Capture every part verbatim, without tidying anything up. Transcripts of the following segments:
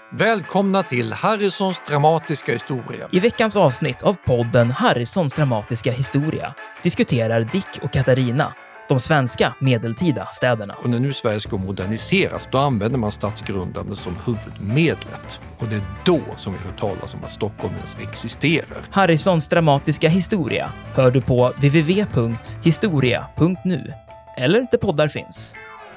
Välkomna till Harrisons dramatiska historia. I veckans avsnitt av podden Harrisons dramatiska historia diskuterar Dick och Katarina de svenska medeltida städerna. Och när nu Sverige ska moderniseras, då använder man stadsgrundande som huvudmedlet. Och det är då som vi hör talas om att Stockholm ens existerar. Harrisons dramatiska historia hör du på w w w punkt historia punkt nu eller där poddar finns.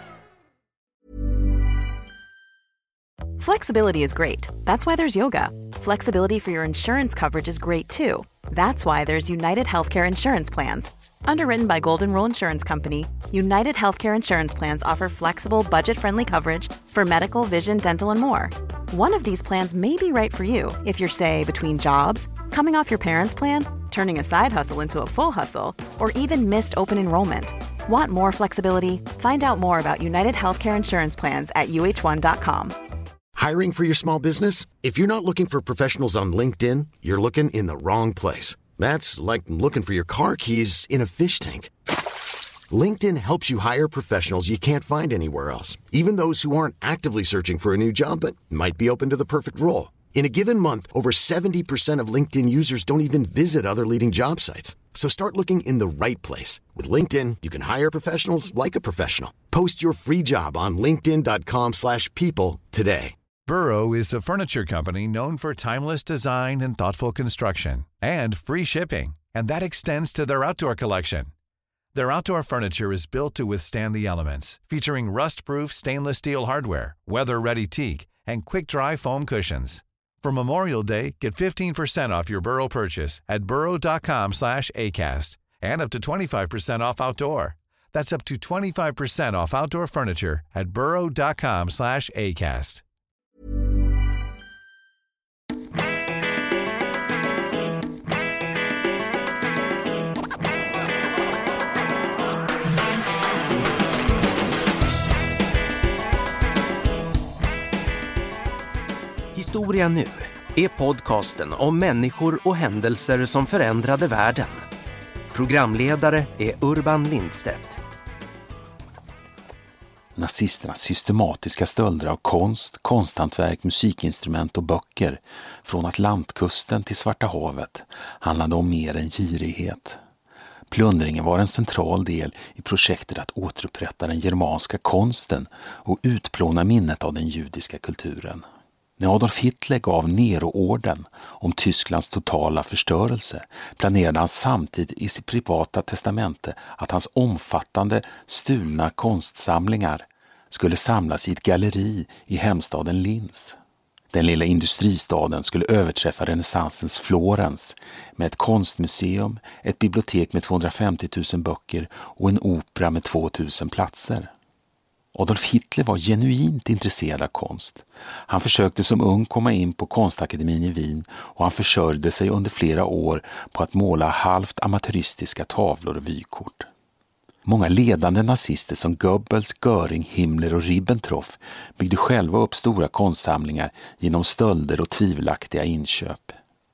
Flexibility is great. That's why there's yoga. Flexibility for your insurance coverage is great too. That's why there's United Healthcare Insurance Plans. Underwritten by Golden Rule Insurance Company, United Healthcare Insurance Plans offer flexible, budget-friendly coverage for medical, vision, dental, and more. One of these plans may be right for you if you're, say, between jobs, coming off your parents' plan, turning a side hustle into a full hustle, or even missed open enrollment. Want more flexibility? Find out more about United Healthcare Insurance Plans at U H one dot com. Hiring for your small business? If you're not looking for professionals on LinkedIn, you're looking in the wrong place. That's like looking for your car keys in a fish tank. LinkedIn helps you hire professionals you can't find anywhere else, even those who aren't actively searching for a new job but might be open to the perfect role. In a given month, over seventy percent of LinkedIn users don't even visit other leading job sites. So start looking in the right place. With LinkedIn, you can hire professionals like a professional. Post your free job on linkedin dot com slash people today. Burrow is a furniture company known for timeless design and thoughtful construction, and free shipping, and that extends to their outdoor collection. Their outdoor furniture is built to withstand the elements, featuring rust-proof stainless steel hardware, weather-ready teak, and quick-dry foam cushions. For Memorial Day, get fifteen percent off your Burrow purchase at burrow dot com slash acast, and up to twenty-five percent off outdoor. That's up to twenty-five percent off outdoor furniture at burrow dot com slash acast. Historia nu är podcasten om människor och händelser som förändrade världen. Programledare är Urban Lindstedt. Nazisternas systematiska stölder av konst, konsthantverk, musikinstrument och böcker från Atlantkusten till Svarta havet handlade om mer än girighet. Plundringen var en central del i projektet att återupprätta den germanska konsten och utplåna minnet av den judiska kulturen. När Adolf Hitler gav Nero-orden om Tysklands totala förstörelse planerade han samtidigt i sitt privata testamente att hans omfattande stulna konstsamlingar skulle samlas i ett galleri i hemstaden Linz. Den lilla industristaden skulle överträffa renässansens Florens med ett konstmuseum, ett bibliotek med tvåhundrafemtio tusen böcker och en opera med tvåtusen platser. Adolf Hitler var genuint intresserad av konst. Han försökte som ung komma in på konstakademin i Wien och han försörjde sig under flera år på att måla halvt amatöristiska tavlor och vykort. Många ledande nazister som Goebbels, Göring, Himmler och Ribbentrop byggde själva upp stora konstsamlingar genom stölder och tvivelaktiga inköp.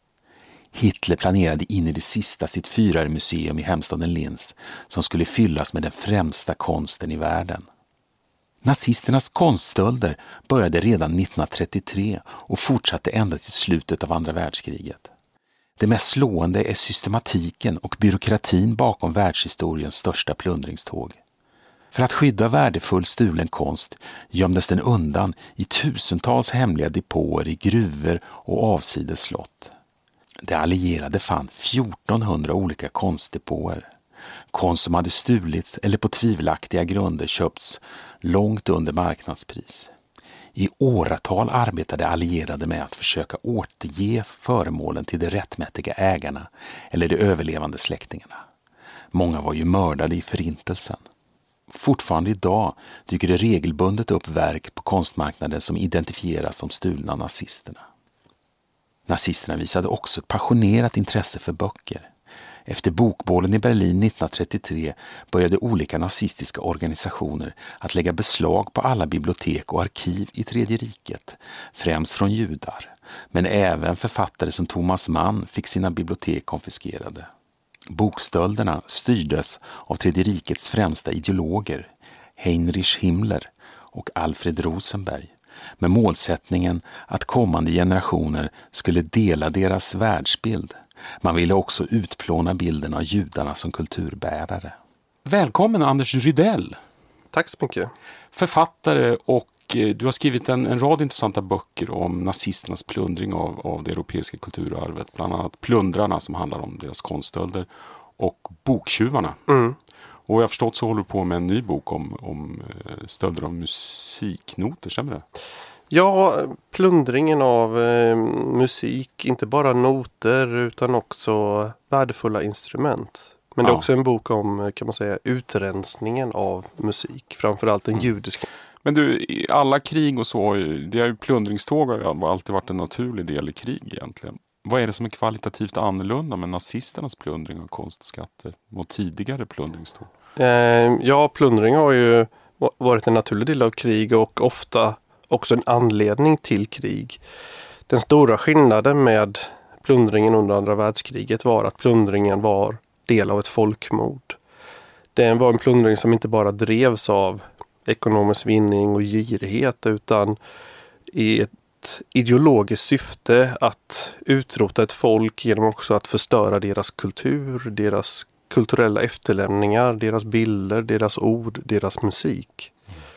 Hitler planerade in i det sista sitt Führermuseum i hemstaden Linz som skulle fyllas med den främsta konsten i världen. Nazisternas konststölder började redan nittonhundratrettiotre och fortsatte ända till slutet av andra världskriget. Det mest slående är systematiken och byråkratin bakom världshistoriens största plundringståg. För att skydda värdefull stulen konst gömdes den undan i tusentals hemliga depåer i gruvor och avsides slott. De allierade fann fjortonhundra olika konstdepåer. Konst som hade stulits eller på tvivelaktiga grunder köpts långt under marknadspris. I åratal arbetade allierade med att försöka återge föremålen till de rättmätiga ägarna eller de överlevande släktingarna. Många var ju mördade i förintelsen. Fortfarande idag dyker det regelbundet upp verk på konstmarknaden som identifieras som stulna nazisterna. Nazisterna visade också ett passionerat intresse för böcker. Efter bokbålen i Berlin nittonhundratrettiotre började olika nazistiska organisationer att lägga beslag på alla bibliotek och arkiv i Tredje riket, främst från judar. Men även författare som Thomas Mann fick sina bibliotek konfiskerade. Bokstölderna styrdes av Tredje rikets främsta ideologer, Heinrich Himmler och Alfred Rosenberg, med målsättningen att kommande generationer skulle dela deras världsbild. Man ville också utplåna bilden av judarna som kulturbärare. Välkommen Anders Rydell. Tack så mycket. Författare, och du har skrivit en, en rad intressanta böcker om nazisternas plundring av, av det europeiska kulturarvet. Bland annat Plundrarna, som handlar om deras konststölder, och Boktjuvarna. Mm. Och jag har förstått så håller du på med en ny bok om, om stölder av musiknoter, stämmer det? Ja, plundringen av eh, musik, inte bara noter utan också värdefulla instrument. Men det är ja. också en bok om, kan man säga, utrensningen av musik, framförallt den judiska. Men du, i alla krig och så, det är ju plundringståg har alltid varit en naturlig del i krig egentligen. Vad är det som är kvalitativt annorlunda med nazisternas plundring av konstskatter mot tidigare plundringståg? Eh, ja, plundring har ju varit en naturlig del av krig och ofta också en anledning till krig. Den stora skillnaden med plundringen under andra världskriget var att plundringen var del av ett folkmord. Det var en plundring som inte bara drevs av ekonomisk vinning och girighet utan i ett ideologiskt syfte att utrota ett folk genom också att förstöra deras kultur, deras kulturella efterlämningar, deras bilder, deras ord, deras musik.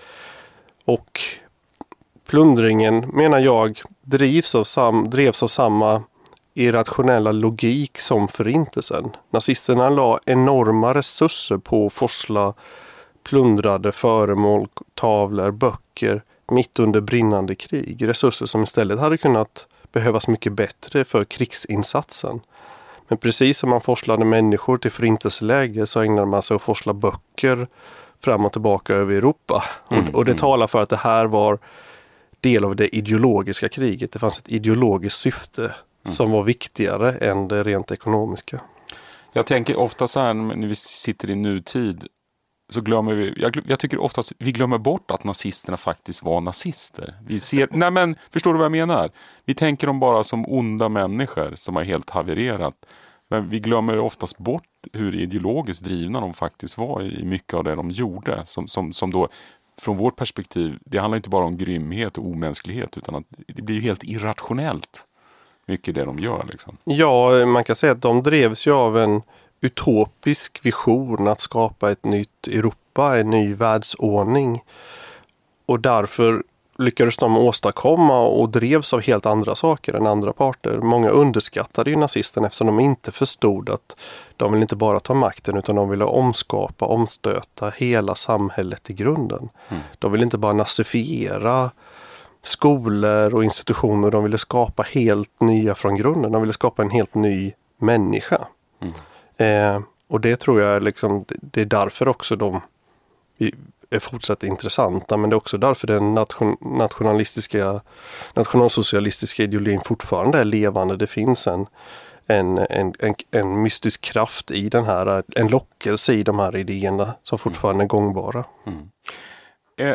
Och plundringen, menar jag, drivs av, sam, drevs av samma irrationella logik som förintelsen. Nazisterna la enorma resurser på att forsla plundrade föremål, tavlor, böcker mitt under brinnande krig. Resurser som istället hade kunnat behövas mycket bättre för krigsinsatsen. Men precis som man forslade människor till förintelseläger så ägnade man sig att forsla böcker fram och tillbaka över Europa. Mm, och, och det mm. talar för att det här var del av det ideologiska kriget. Det fanns ett ideologiskt syfte mm. som var viktigare än det rent ekonomiska. Jag tänker ofta så här när vi sitter i nutid så glömmer vi, jag, jag tycker oftast vi glömmer bort att nazisterna faktiskt var nazister. Vi ser, nej men, förstår du vad jag menar? Vi tänker dem bara som onda människor som har helt havererat. Men vi glömmer oftast bort hur ideologiskt drivna de faktiskt var i mycket av det de gjorde. Som, som, som då, från vårt perspektiv, det handlar inte bara om grymhet och omänsklighet utan att det blir helt irrationellt mycket det de gör. Liksom. Ja, man kan säga att de drevs ju av en utopisk vision att skapa ett nytt Europa, en ny världsordning. Och därför lyckades de åstadkomma och drevs av helt andra saker än andra parter. Många underskattade ju nazisterna eftersom de inte förstod att de ville inte bara ta makten utan de ville omskapa, omstöta hela samhället i grunden. Mm. De ville inte bara nazifiera skolor och institutioner, de ville skapa helt nya från grunden. De ville skapa en helt ny människa. Mm. Eh, och det tror jag liksom, det, det är därför också de är fortsatt intressanta, men det är också därför den nation, nationalistiska nationalsocialistiska ideologin fortfarande är levande. Det finns en, en, en, en, en mystisk kraft i den här, en lockelse i de här idéerna som fortfarande är gångbara. Mm. Eh.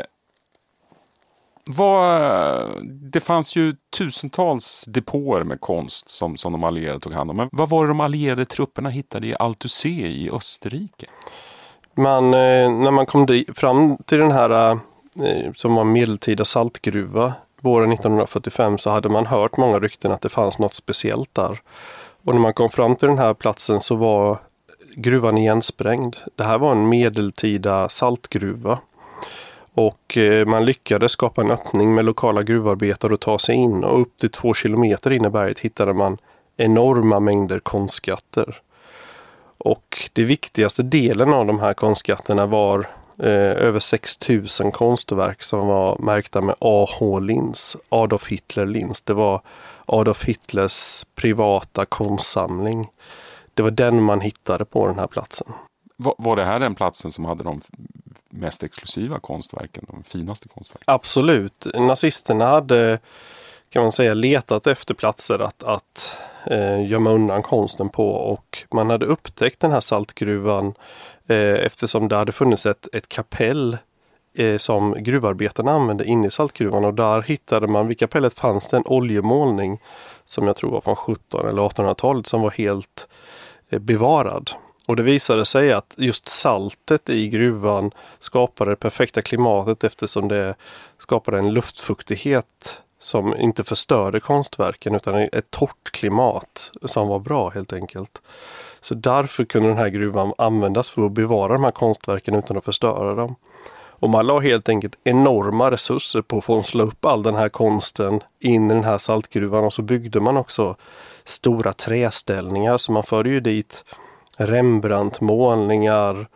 Vad, det fanns ju tusentals depåer med konst som, som de allierade tog hand om. Men vad var det de allierade trupperna hittade i Altusé i Österrike? Man, när man kom dit, fram till den här som var medeltida saltgruva våren nittonhundrafyrtiofem så hade man hört många rykten att det fanns något speciellt där. Och när man kom fram till den här platsen så var gruvan igensprängd. Det här var en medeltida saltgruva. Och man lyckades skapa en öppning med lokala gruvarbetare och ta sig in. Och upp till två kilometer in i berget hittade man enorma mängder konstskatter. Och det viktigaste delen av de här konstskatterna var eh, över sex tusen konstverk som var märkta med A H Linz, Adolf Hitler Linz. Det var Adolf Hitlers privata konstsamling. Det var den man hittade på den här platsen. Var, var det här den platsen som hade de mest exklusiva konstverken, de finaste konstverken? Absolut. Nazisterna hade, kan man säga, letat efter platser att, att eh, gömma undan konsten på, och man hade upptäckt den här saltgruvan eh, eftersom det hade funnits ett, ett kapell eh, som gruvarbetarna använde inne i saltgruvan, och där hittade man, vid kapellet fanns det en oljemålning som jag tror var från sjuttonhundra- eller artonhundratalet som var helt eh, bevarad. Och det visade sig att just saltet i gruvan skapade det perfekta klimatet eftersom det skapade en luftfuktighet som inte förstörde konstverken utan ett torrt klimat som var bra helt enkelt. Så därför kunde den här gruvan användas för att bevara de här konstverken utan att förstöra dem. Och man la helt enkelt enorma resurser på att få slå upp all den här konsten in i den här saltgruvan och så byggde man också stora träställningar så man förde ju dit Rembrandt-målningar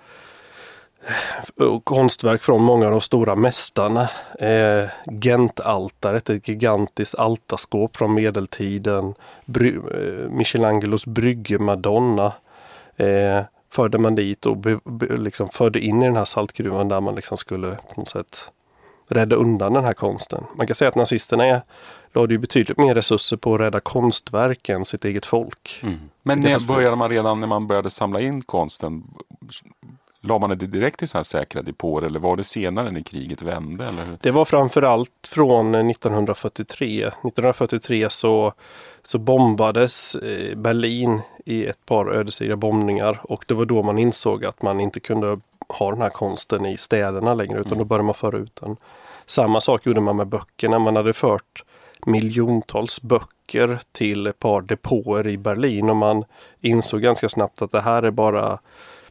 och konstverk från många av de stora mästarna. Eh, Gentaltaret, ett gigantiskt altarskåp från medeltiden. Bry- eh, Michelangelos bryggemadonna eh, förde man dit och be, be, liksom förde in i den här saltgruvan där man liksom skulle på något sätt rädda undan den här konsten. Man kan säga att nazisterna är, lade ju betydligt mer resurser på att rädda konstverk än sitt eget folk. Mm. Men när började man redan när man började samla in konsten? La man det direkt i så här säkra depåer eller var det senare när kriget vände? Eller hur? Det var framförallt från nittonhundrafyrtiotre. nittonhundrafyrtiotre så, så bombades Berlin i ett par ödesdigra bombningar och det var då man insåg att man inte kunde ha den här konsten i städerna längre utan då började man föra ut den. Samma sak gjorde man med böckerna. Man hade fört miljontals böcker till ett par depåer i Berlin och man insåg ganska snabbt att det här är bara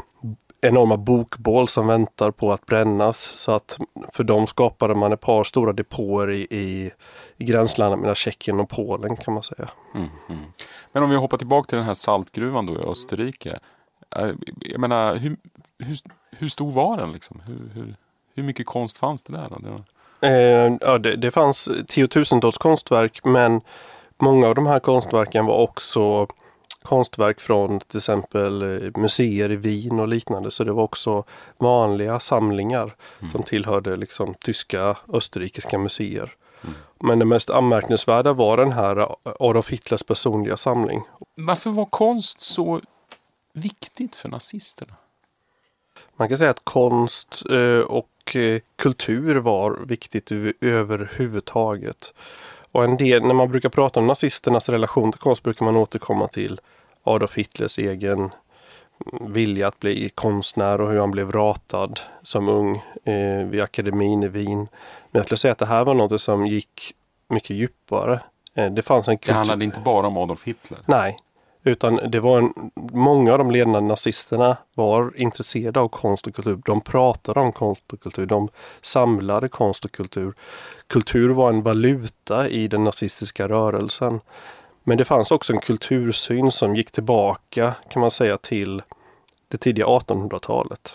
enorma bokbål som väntar på att brännas. Så att för dem skapade man ett par stora depåer i, i, i gränslandet mellan Tjeckien och Polen kan man säga. Mm, mm. Men om vi hoppar tillbaka till den här saltgruvan då i Österrike. Jag menar, hur, hur, hur stor var den liksom? Hur, hur, hur mycket konst fanns det där? Det var... eh, ja, det, det fanns tiotusentals konstverk men många av de här konstverken var också konstverk från till exempel museer i Wien och liknande. Så det var också vanliga samlingar mm. som tillhörde liksom tyska, österrikiska museer. Mm. Men det mest anmärkningsvärda var den här Adolf Hitlers personliga samling. Varför var konst så viktigt för nazisterna? Man kan säga att konst och kultur var viktigt överhuvudtaget. Och en del, när man brukar prata om nazisternas relation till konst brukar man återkomma till Adolf Hitlers egen vilja att bli konstnär och hur han blev ratad som ung eh, vid akademin i Wien. Men jag skulle säga att det här var något som gick mycket djupare. Eh, det fanns en kultur... Det handlade inte bara om Adolf Hitler? Nej, utan det var en... många av de ledande nazisterna var intresserade av konst och kultur. De pratade om konst och kultur. De samlade konst och kultur. Kultur var en valuta i den nazistiska rörelsen. Men det fanns också en kultursyn som gick tillbaka kan man säga till det tidiga artonhundratalet.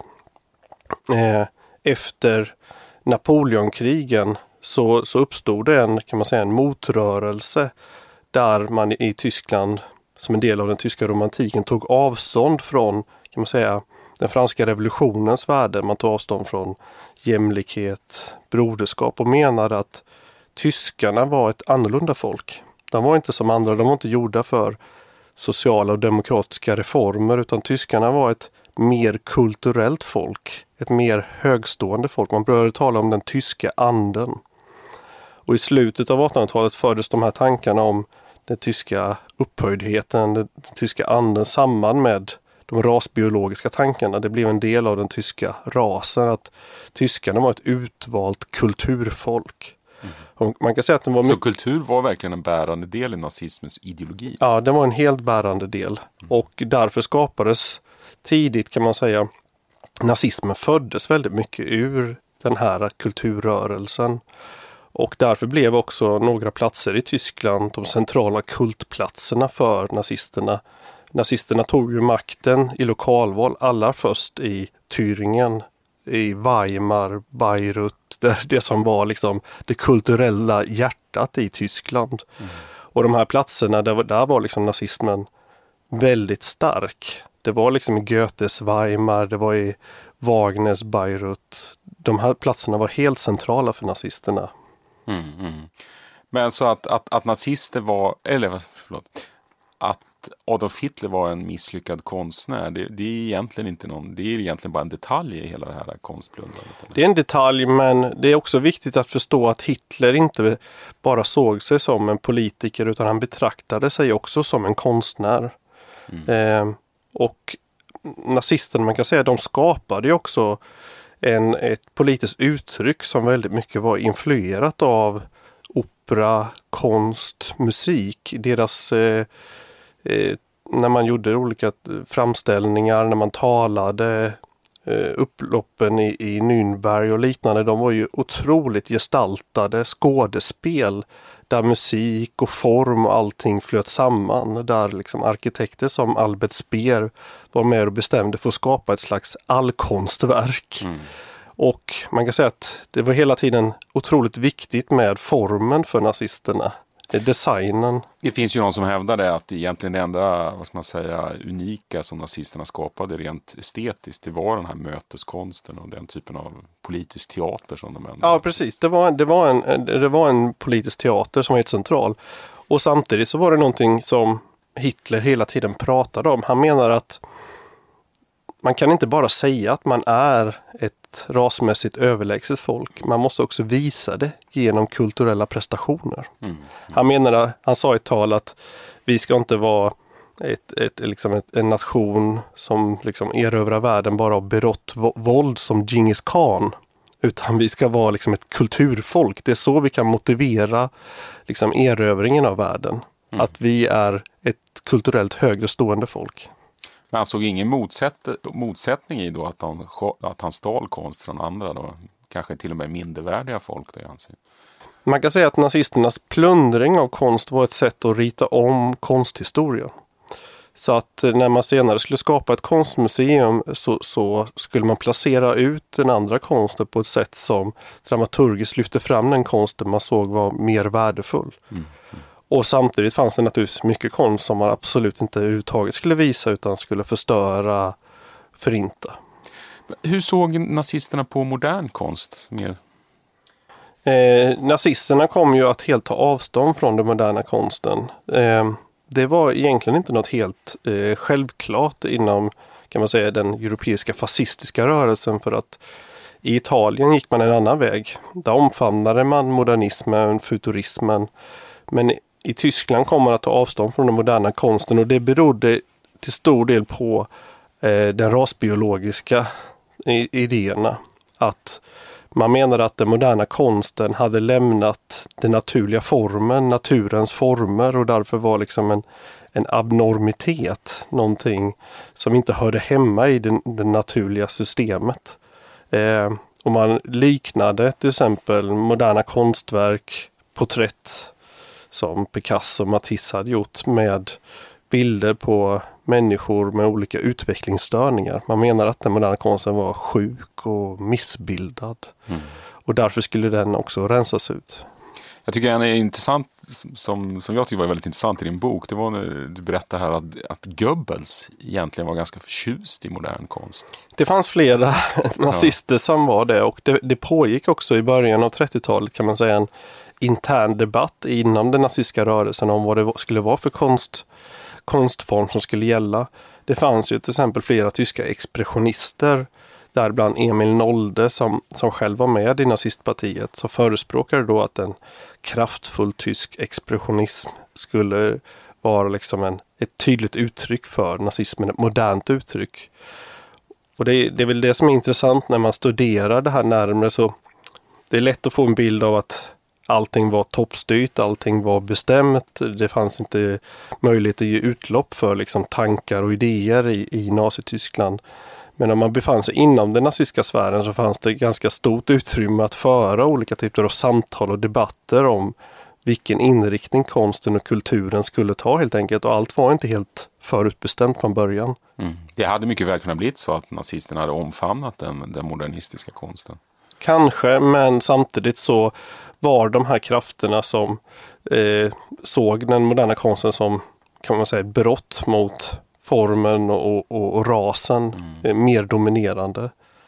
Eh, efter Napoleonkrigen så, så uppstod det en, kan man säga, en motrörelse där man i Tyskland som en del av den tyska romantiken tog avstånd från kan man säga, den franska revolutionens värde. Man tog avstånd från jämlikhet, broderskap och menade att tyskarna var ett annorlunda folk. De var inte som andra, de var inte gjorda för sociala och demokratiska reformer utan tyskarna var ett mer kulturellt folk, ett mer högstående folk. Man började tala om den tyska anden. Och i slutet av artonhundratalet fördes de här tankarna om den tyska upphöjdheten, den tyska anden samman med de rasbiologiska tankarna. Det blev en del av den tyska rasen att tyskarna var ett utvalt kulturfolk. Mm. Man kan säga att den var Så mycket... kultur var verkligen en bärande del i nazismens ideologi? Ja, den var en helt bärande del. Mm. Och därför skapades tidigt kan man säga, nazismen föddes väldigt mycket ur den här kulturrörelsen. Och därför blev också några platser i Tyskland de centrala kultplatserna för nazisterna. Nazisterna tog ju makten i lokalval, alla först i Thüringen, i Weimar, Bayreuth, det, det som var liksom det kulturella hjärtat i Tyskland. Mm. Och de här platserna, där, där var liksom nazismen väldigt stark. Det var liksom i Goethes Weimar, det var i Wagners Bayreuth. De här platserna var helt centrala för nazisterna. Mm, mm. Men så att, att, att nazister var, eller förlåt, att Adolf Hitler var en misslyckad konstnär, det, det är egentligen inte någon, det är egentligen bara en detalj i hela det här konstplundrandet. Eller? Det är en detalj, men det är också viktigt att förstå att Hitler inte bara såg sig som en politiker utan han betraktade sig också som en konstnär. Mm. Eh, och nazisterna, man kan säga, de skapade ju också en, ett politiskt uttryck som väldigt mycket var influerat av opera, konst, musik. Deras, eh, eh, när man gjorde olika framställningar, när man talade, eh, upploppen i, i Nürnberg och liknande, de var ju otroligt gestaltade skådespel där musik och form och allting flöt samman. Där liksom arkitekter som Albert Speer var med och bestämde för att skapa ett slags allkonstverk. Mm. Och man kan säga att det var hela tiden otroligt viktigt med formen för nazisterna. Designen. Det finns ju någon som hävdade att egentligen det enda, vad ska man säga, unika som nazisterna skapade rent estetiskt, det var den här möteskonsten och den typen av politisk teater som de ändå... Ja, precis. Det var, det var, en, det var en politisk teater som var helt central. Och samtidigt så var det någonting som Hitler hela tiden pratade om. Han menar att man kan inte bara säga att man är ett rasmässigt överlägset folk. Man måste också visa det genom kulturella prestationer. Mm. Mm. Han menade, han sa i ett tal att vi ska inte vara ett, ett, liksom ett, en nation som liksom erövrar världen bara av berått våld som Genghis Khan. Utan vi ska vara liksom ett kulturfolk. Det är så vi kan motivera liksom erövringen av världen. Mm. Att vi är ett kulturellt högre stående folk. Men han såg ingen motsätt, motsättning i då att han, att han stal konst från andra då? Kanske till och med mindervärdiga folk, det anser. Man kan säga att nazisternas plundring av konst var ett sätt att rita om konsthistorien. Så att när man senare skulle skapa ett konstmuseum så, så skulle man placera ut den andra konsten på ett sätt som dramaturgiskt lyfte fram den konsten man såg var mer värdefull. Mm. Mm. Och samtidigt fanns det naturligtvis mycket konst som man absolut inte överhuvudtaget skulle visa utan skulle förstöra, förinta. Hur såg nazisterna på modern konst? Mer? Eh, nazisterna kom ju att helt ta avstånd från den moderna konsten. Eh, det var egentligen inte något helt eh, självklart inom, kan man säga, den europeiska fascistiska rörelsen, för att i Italien gick man en annan väg. Där omfamnade man modernismen, futurismen, men i Tyskland kom man att ta avstånd från den moderna konsten, och det berodde till stor del på eh, den rasbiologiska idéerna. Att man menade att den moderna konsten hade lämnat den naturliga formen, naturens former, och därför var liksom en, en abnormitet, någonting som inte hörde hemma i det naturliga systemet. Eh, och man liknade till exempel moderna konstverk, porträtt som Picasso och Matisse hade gjort, med bilder på människor med olika utvecklingsstörningar. Man menar att den moderna konsten var sjuk och missbildad. Mm. Och därför skulle den också rensas ut. Jag tycker en är intressant, som, som jag tycker var väldigt intressant i din bok, det var när du berättade här att, att Goebbels egentligen var ganska förtjust i modern konst. Det fanns flera nazister som var det, och det, det pågick också i början av trettiotalet, kan man säga, en intern debatt inom den nazistiska rörelsen om vad det skulle vara för konst, konstform som skulle gälla. Det fanns ju till exempel flera tyska expressionister, däribland Emil Nolde som, som själv var med i nazistpartiet, så förespråkade då att en kraftfull tysk expressionism skulle vara liksom en, ett tydligt uttryck för nazismen, ett modernt uttryck. Och det, det är väl det som är intressant när man studerar det här närmare, så det är lätt att få en bild av att allting var toppstyrt, allting var bestämt. Det fanns inte möjlighet att ge utlopp för liksom tankar och idéer i, i Nazityskland. Men om man befann sig inom den nazistiska sfären så fanns det ganska stort utrymme att föra olika typer av samtal och debatter om vilken inriktning konsten och kulturen skulle ta helt enkelt. Och allt var inte helt förutbestämt från början. Mm. Det hade mycket väl kunnat bli så att nazisterna hade omfamnat den, den modernistiska konsten. Kanske, men samtidigt så var de här krafterna som eh, såg den moderna konsten som, kan man säga, brott mot formen och, och, och rasen mm. eh, mer dominerande.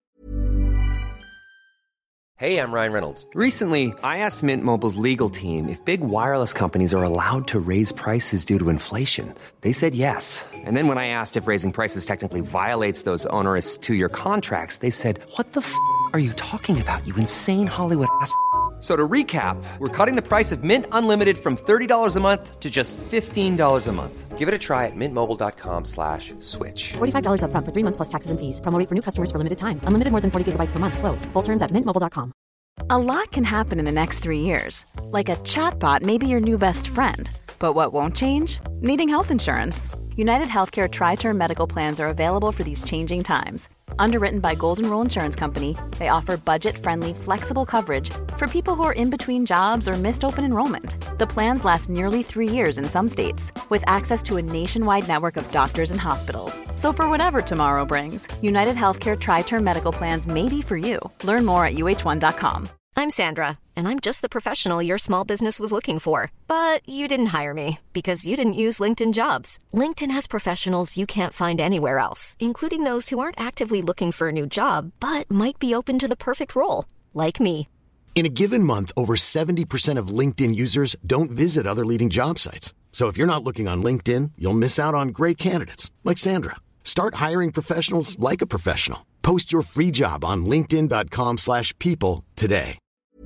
Hey, I'm Ryan Reynolds. Recently, I asked Mint Mobile's legal team if big wireless companies are allowed to raise prices due to inflation. They said yes. And then when I asked if raising prices technically violates those onerous two-year contracts, they said, "What the f*** are you talking about, you insane Hollywood ass?" So to recap, we're cutting the price of Mint Unlimited from thirty dollars a month to just fifteen dollars a month. Give it a try at mintmobile.com slash switch. forty-five dollars up front for three months plus taxes and fees. Promo rate for new customers for limited time. Unlimited more than forty gigabytes per month. Slows full terms at mint mobile dot com. A lot can happen in the next three years. Like a chatbot may be your new best friend. But what won't change? Needing health insurance. United Healthcare Tri-Term Medical Plans are available for these changing times. Underwritten by Golden Rule Insurance Company, they offer budget-friendly, flexible coverage for people who are in between jobs or missed open enrollment. The plans last nearly three years in some states, with access to a nationwide network of doctors and hospitals. So for whatever tomorrow brings, United Healthcare Tri-Term Medical Plans may be for you. Learn more at U H one dot com. I'm Sandra, and I'm just the professional your small business was looking for. But you didn't hire me because you didn't use LinkedIn Jobs. LinkedIn has professionals you can't find anywhere else, including those who aren't actively looking for a new job, but might be open to the perfect role, like me. In a given month, over seventy percent of LinkedIn users don't visit other leading job sites. So if you're not looking on LinkedIn, you'll miss out on great candidates like Sandra. Start hiring professionals like a professional. Post your free job on linkedin dot com slash people today.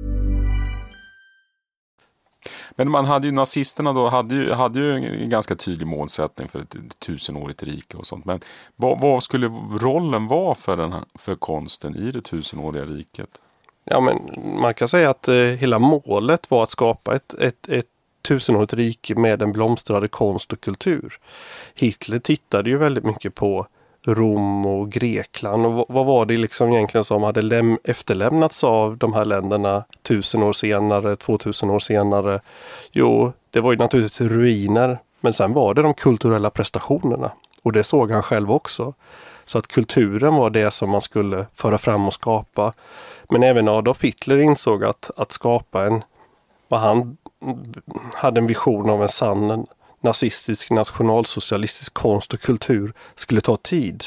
Men man hade ju, nazisterna då hade ju, hade ju en ganska tydlig målsättning för ett, ett tusenårigt rike och sånt. Men vad, vad skulle rollen vara för, den här, för konsten i det tusenåriga riket? Ja, men man kan säga att eh, hela målet var att skapa ett, ett, ett tusenårigt rike med en blomstrande konst och kultur. Hitler tittade ju väldigt mycket på Rom och Grekland, och vad var det liksom egentligen som hade läm- efterlämnats av de här länderna tusen år senare, tvåtusen år senare? Jo, det var ju naturligtvis ruiner, men sen var det de kulturella prestationerna, och det såg han själv också. Så att kulturen var det som man skulle föra fram och skapa. Men även Adolf Hitler insåg att, att skapa en, vad han hade en vision av en sann nazistisk nationalsocialistisk konst och kultur skulle ta tid.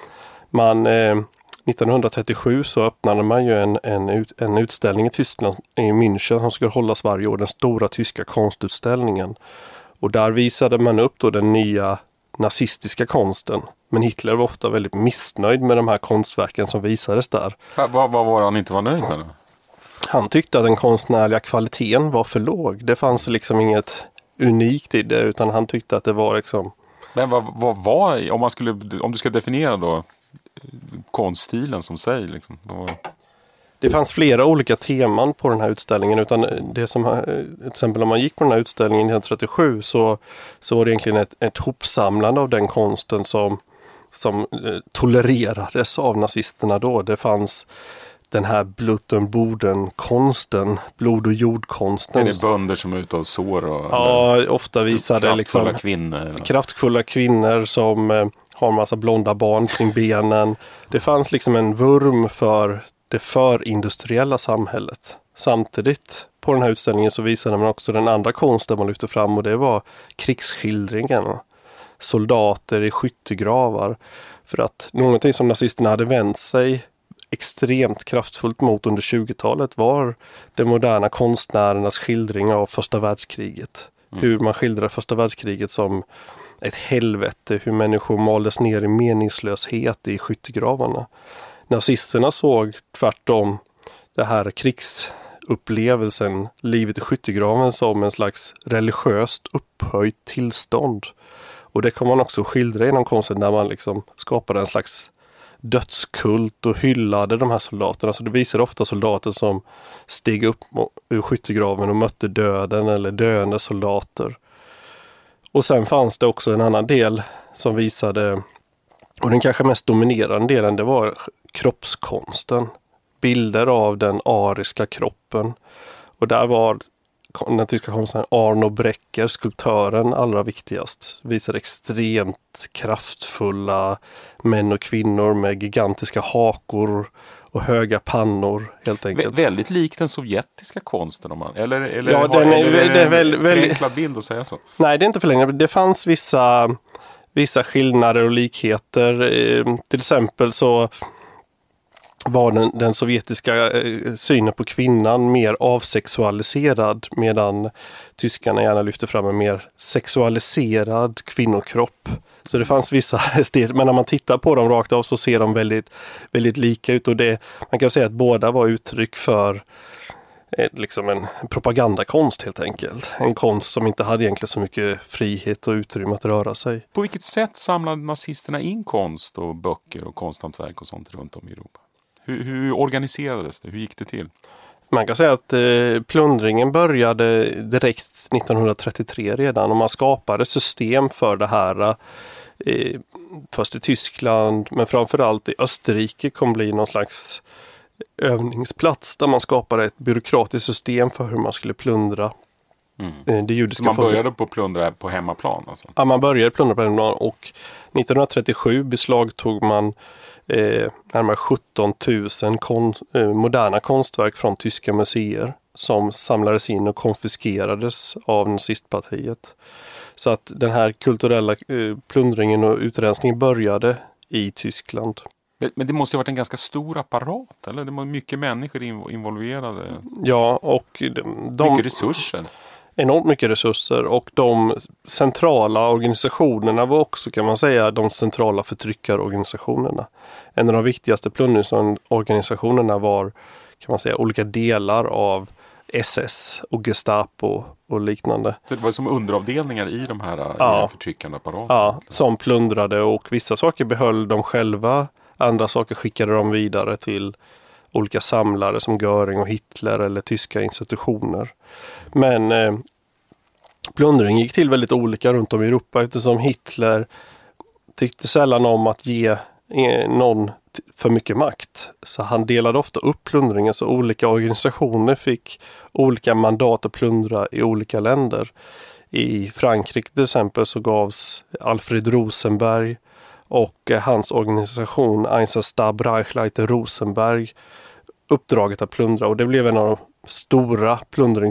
Man, eh, nittonhundratrettiosju så öppnade man ju en, en, ut, en utställning i Tyskland, i München, som skulle hållas varje år, den stora tyska konstutställningen. Och där visade man upp då den nya nazistiska konsten. Men Hitler var ofta väldigt missnöjd med de här konstverken som visades där. Vad, vad var han inte var nöjd med? Han tyckte att den konstnärliga kvaliteten var för låg. Det fanns liksom inget unikt i det, utan han tyckte att det var liksom... Men vad, vad var, om man skulle, om du ska definiera då konststilen som sig liksom, vad... Det fanns flera olika teman på den här utställningen, utan det som, till exempel om man gick på den här utställningen nittonhundratrettiosju så, så var det egentligen ett, ett hopsamlande av den konsten som, som eh, tolererades av nazisterna då. Det fanns den här Blutenboden-konsten, blod- och jordkonsten. Det är bönder som är ute och sår och... Ja, ofta visade kraftfulla liksom kvinnor. kraftfulla kvinnor som eh, har en massa blonda barn kring benen. Det fanns liksom en vurm för det förindustriella samhället. Samtidigt på den här utställningen så visade man också den andra konsten man lyfte fram, och det var krigsskildringen. Soldater i skyttegravar. För att någonting som nazisterna hade vänt sig extremt kraftfullt mot under tjugotalet var de moderna konstnärernas skildring av första världskriget. Mm. Hur man skildrar första världskriget som ett helvete, hur människor maldes ner i meningslöshet i skyttegravarna. Nazisterna såg tvärtom det här krigsupplevelsen, livet i skyttegraven, som en slags religiöst upphöjt tillstånd. Och det kan man också skildra inom konsten, där man liksom skapade en slags dödskult och hyllade de här soldaterna. Så det visar ofta soldater som steg upp ur skyttegraven och mötte döden eller döende soldater. Och sen fanns det också en annan del som visade, och den kanske mest dominerande delen, det var kroppskonsten. Bilder av den ariska kroppen. Och där var den tyska konstnären Arno Brecker, skulptören, allra viktigast. Visade extremt kraftfulla män och kvinnor med gigantiska hakor och höga pannor, helt enkelt. Vä- väldigt lik den sovjetiska konsten, om man, eller, eller, ja, har, den är, eller det är väl, en väl, förenklad bild att säga så? Nej, det är inte förlängande. Det fanns vissa, vissa skillnader och likheter. Till exempel så var den, den sovjetiska eh, synen på kvinnan mer avsexualiserad, medan tyskarna gärna lyfter fram en mer sexualiserad kvinnokropp. Så det fanns vissa steg, men när man tittar på dem rakt av så ser de väldigt, väldigt lika ut, och det, man kan säga att båda var uttryck för liksom en propagandakonst helt enkelt. En konst som inte hade egentligen så mycket frihet och utrymme att röra sig. På vilket sätt samlade nazisterna in konst och böcker och konsthantverk och sånt runt om i Europa? Hur, hur organiserades det? Hur gick det till? Man kan säga att eh, plundringen började direkt nittonhundratrettiotre redan och man skapade system för det här. Eh, först i Tyskland men framförallt i Österrike kom bli någon slags övningsplats där man skapade ett byråkratiskt system för hur man skulle plundra. Mm. Det judiska Så man folket. började på plundra på hemmaplan? Alltså. Ja, man började plundra på hemmaplan och nittonhundratrettiosju beslagtog man eh, närmare sjutton tusen kon, eh, moderna konstverk från tyska museer som samlades in och konfiskerades av nazistpartiet. Så att den här kulturella eh, plundringen och utrensningen började i Tyskland. Men det måste ha varit en ganska stor apparat, eller? Det var mycket människor involverade. Ja, och de... Mycket resurser. Enormt mycket resurser och de centrala organisationerna var också, kan man säga, de centrala förtryckarorganisationerna. En av de viktigaste plundringsorganisationerna var, kan man säga, olika delar av S S och Gestapo och liknande. Så det var som underavdelningar i de här ja. förtryckande apparaterna? Ja, som plundrade och vissa saker behöll de själva. Andra saker skickade de vidare till olika samlare som Göring och Hitler eller tyska institutioner. Men eh, plundring gick till väldigt olika runt om i Europa eftersom Hitler tyckte sällan om att ge eh, någon för mycket makt. Så han delade ofta upp plundringen så olika organisationer fick olika mandat att plundra i olika länder. I Frankrike till exempel så gavs Alfred Rosenberg och hans organisation Einsatzstab Reichsleiter Rosenberg uppdraget att plundra och det blev en av de stora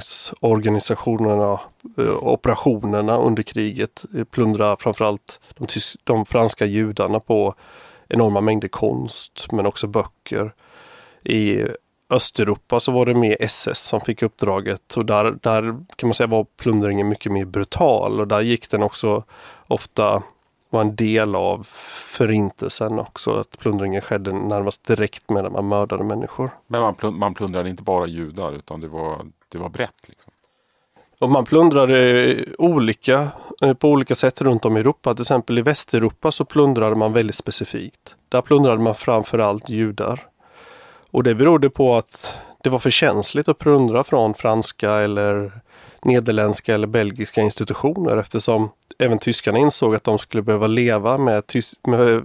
plundringsorganisationerna, operationerna under kriget. Plundra framförallt de, tysk, de franska judarna på enorma mängder konst men också böcker. I Östeuropa så var det mer S S som fick uppdraget och där, där kan man säga var plundringen mycket mer brutal och där gick den också ofta var en del av förintelsen också, att plundringen skedde närmast direkt medan man mördade människor. Men man, plund- man plundrade inte bara judar utan det var, det var brett liksom. Och man plundrade olika, på olika sätt runt om i Europa. Till exempel i Västeuropa så plundrade man väldigt specifikt. Där plundrade man framförallt judar. Och det berodde på att det var för känsligt att plundra från franska eller nederländska eller belgiska institutioner eftersom även tyskarna insåg att de skulle behöva leva med, tys- med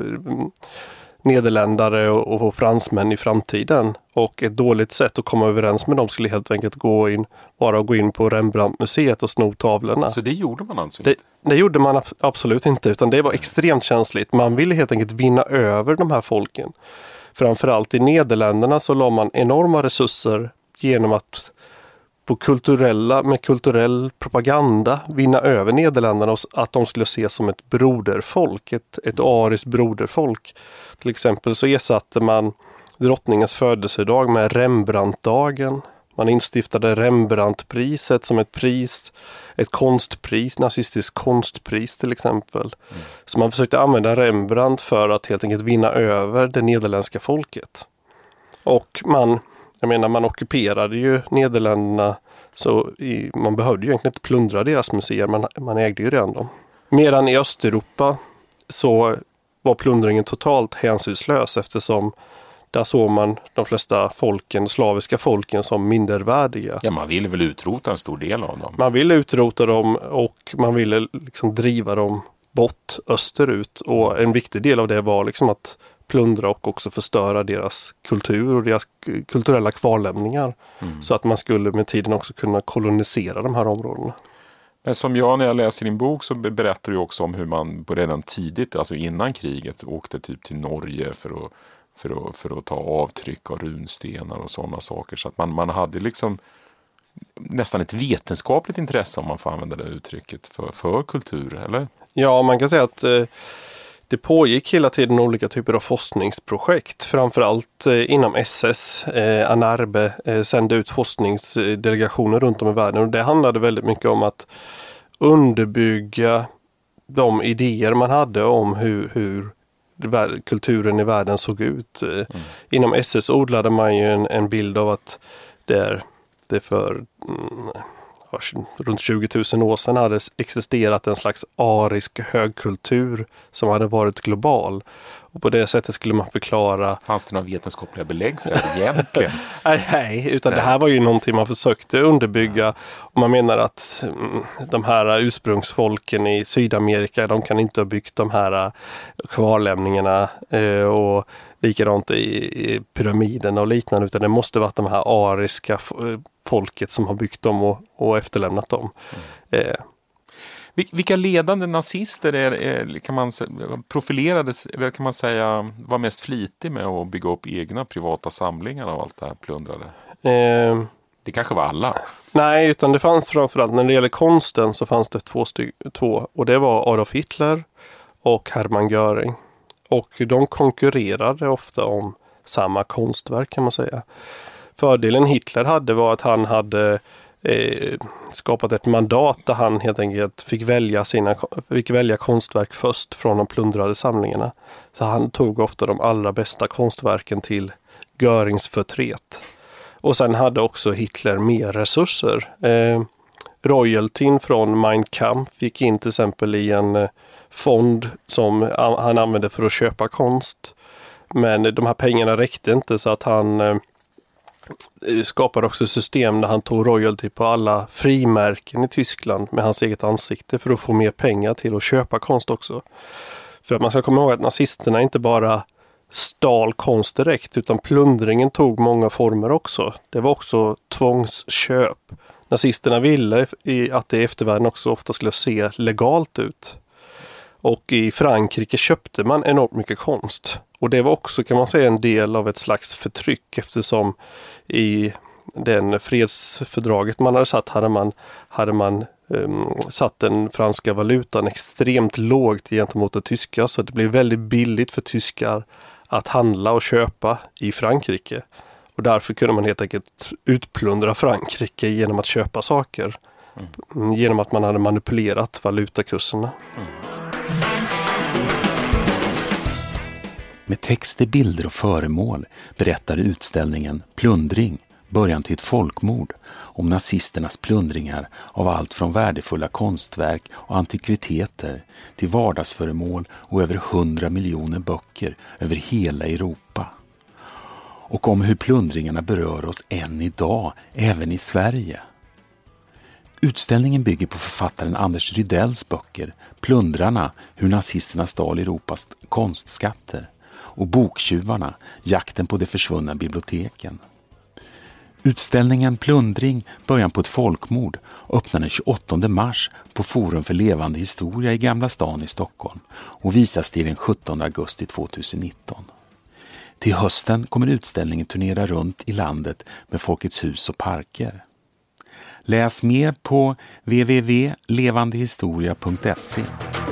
nederländare och, och fransmän i framtiden. Och ett dåligt sätt att komma överens med dem skulle helt enkelt gå in, bara gå in på Rembrandtmuseet och sno tavlorna. Så det gjorde man alltså det, inte? Det gjorde man absolut inte, utan det var extremt känsligt. Man ville helt enkelt vinna över de här folken. Framförallt i Nederländerna så la man enorma resurser genom att på kulturella, med kulturell propaganda vinna över Nederländerna och att de skulle ses som ett broderfolk, ett, ett ariskt broderfolk. Till exempel så ersatte man drottningens födelsedag med Rembrandtdagen. Man instiftade Rembrandtpriset som ett pris, ett konstpris, nazistiskt konstpris till exempel. Mm. Så man försökte använda Rembrandt för att helt enkelt vinna över det nederländska folket. Och man, jag menar man ockuperade ju Nederländerna så i, man behövde ju egentligen inte plundra deras museer, man, man ägde ju redan dem. Medan i Östeuropa så var plundringen totalt hänsynslös eftersom där såg man de flesta folken, slaviska folken som mindervärdiga. Ja, man ville väl utrota en stor del av dem. Man ville utrota dem och man ville liksom driva dem bort österut. Och en viktig del av det var liksom att plundra och också förstöra deras kultur och deras kulturella kvarlämningar. Mm. Så att man skulle med tiden också kunna kolonisera de här områdena. Men som jag när jag läser din bok så berättar du också om hur man redan tidigt, alltså innan kriget, åkte typ till Norge för att För att, för att ta avtryck av runstenar och sådana saker. Så att man, man hade liksom nästan ett vetenskapligt intresse, om man får använda det uttrycket, för, för kultur, eller? Ja, man kan säga att eh, det pågick hela tiden olika typer av forskningsprojekt. Framförallt eh, inom S S, eh, Anarbe, eh, sände ut forskningsdelegationer runt om i världen. Och det handlade väldigt mycket om att underbygga de idéer man hade om hur, hur kulturen i världen såg ut. Mm. Inom S S odlade man ju en, en bild av att det är det för mm, runt tjugo tusen år sedan hade existerat en slags arisk högkultur som hade varit global. Och på det sättet skulle man förklara... Fanns det några vetenskapliga belägg för det egentligen? nej, nej, utan nej. Det här var ju någonting man försökte underbygga. Och man menar att mm, de här ursprungsfolken i Sydamerika, de kan inte ha byggt de här kvarlämningarna eh, och likadant i, i pyramiden och liknande, utan det måste vara de här ariska folket som har byggt dem och, och efterlämnat dem. Mm. Eh. Vilka ledande nazister är, är, kan man profilerades, eller kan man säga var mest flitig med att bygga upp egna privata samlingar och allt det här plundrade? Eh. Det kanske var alla. Nej, utan det fanns framförallt, när det gäller konsten så fanns det två, sty- två och det var Adolf Hitler och Hermann Göring. Och de konkurrerade ofta om samma konstverk kan man säga. Fördelen Hitler hade var att han hade eh, skapat ett mandat där han helt enkelt fick välja, sina, fick välja konstverk först från de plundrade samlingarna. Så han tog ofta de allra bästa konstverken till Görings förtret. Och sen hade också Hitler mer resurser. Eh, royaltyn från Mein Kampf gick in till exempel i en eh, fond som han använde för att köpa konst. Men de här pengarna räckte inte, så att han eh, skapade också system där han tog royalty på alla frimärken i Tyskland med hans eget ansikte för att få mer pengar till att köpa konst också. För att man ska komma ihåg att nazisterna inte bara stal konst direkt, utan plundringen tog många former också. Det var också tvångsköp. Nazisterna ville att det i eftervärlden också ofta skulle se legalt ut. Och i Frankrike köpte man enormt mycket konst. Och det var också, kan man säga, en del av ett slags förtryck, eftersom i den fredsfördraget man hade satt hade man, hade man um, satt den franska valutan extremt lågt gentemot det tyska, så det blev väldigt billigt för tyskar att handla och köpa i Frankrike. Och därför kunde man helt enkelt utplundra Frankrike genom att köpa saker. Mm. Genom att man hade manipulerat valutakurserna. Mm. Med texter, bilder och föremål berättar utställningen Plundring, början till ett folkmord, om nazisternas plundringar av allt från värdefulla konstverk och antikviteter till vardagsföremål och över hundra miljoner böcker över hela Europa. Och om hur plundringarna berör oss än idag, även i Sverige. Utställningen bygger på författaren Anders Rydells böcker Plundrarna, hur nazisterna stal Europas konstskatter, och Boktjuvarna, jakten på de försvunna biblioteken. Utställningen Plundring, början på ett folkmord, öppnar den tjugoåttonde mars på Forum för levande historia i Gamla stan i Stockholm och visas till den sjuttonde augusti tjugonitton. Till hösten kommer utställningen turnera runt i landet med Folkets hus och parker. Läs mer på w w w punkt levandehistoria punkt se.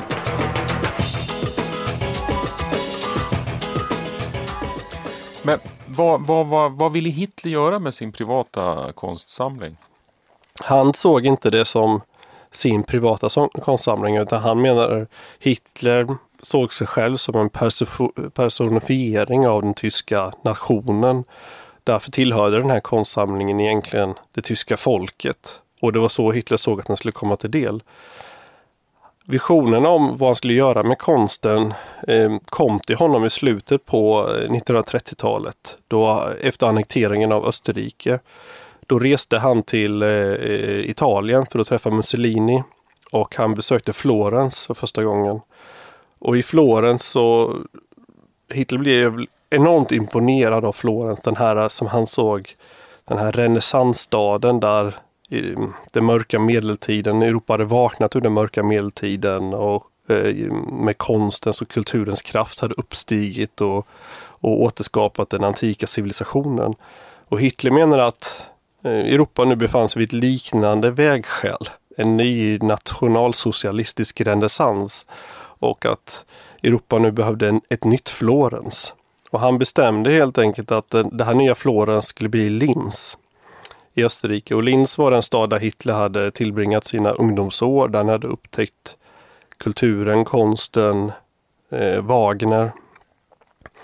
Men vad, vad, vad, vad ville Hitler göra med sin privata konstsamling? Han såg inte det som sin privata konstsamling, utan han menar Hitler såg sig själv som en personifiering av den tyska nationen. Därför tillhörde den här konstsamlingen egentligen det tyska folket. Och det var så Hitler såg att den skulle komma till del. Visionen om vad han skulle göra med konsten eh, kom till honom i slutet på nittonhundratrettiotalet. Då, efter annekteringen av Österrike. Då reste han till eh, Italien för att träffa Mussolini. Och han besökte Florens för första gången. Och i Florens så... Hitler blev enormt imponerad av Florens. Den här som han såg, den här renässansstaden där i den mörka medeltiden, Europa hade vaknat ur den mörka medeltiden och eh, med konstens och kulturens kraft hade uppstigit och, och återskapat den antika civilisationen. Och Hitler menar att eh, Europa nu befann sig vid ett liknande vägskäl. En ny nationalsocialistisk renässans. Och att Europa nu behövde en, ett nytt Florens. Och han bestämde helt enkelt att det här nya Florens skulle bli Linz i Österrike. Och Linz var den stad där Hitler hade tillbringat sina ungdomsår. Där han hade upptäckt kulturen, konsten, eh, Wagner.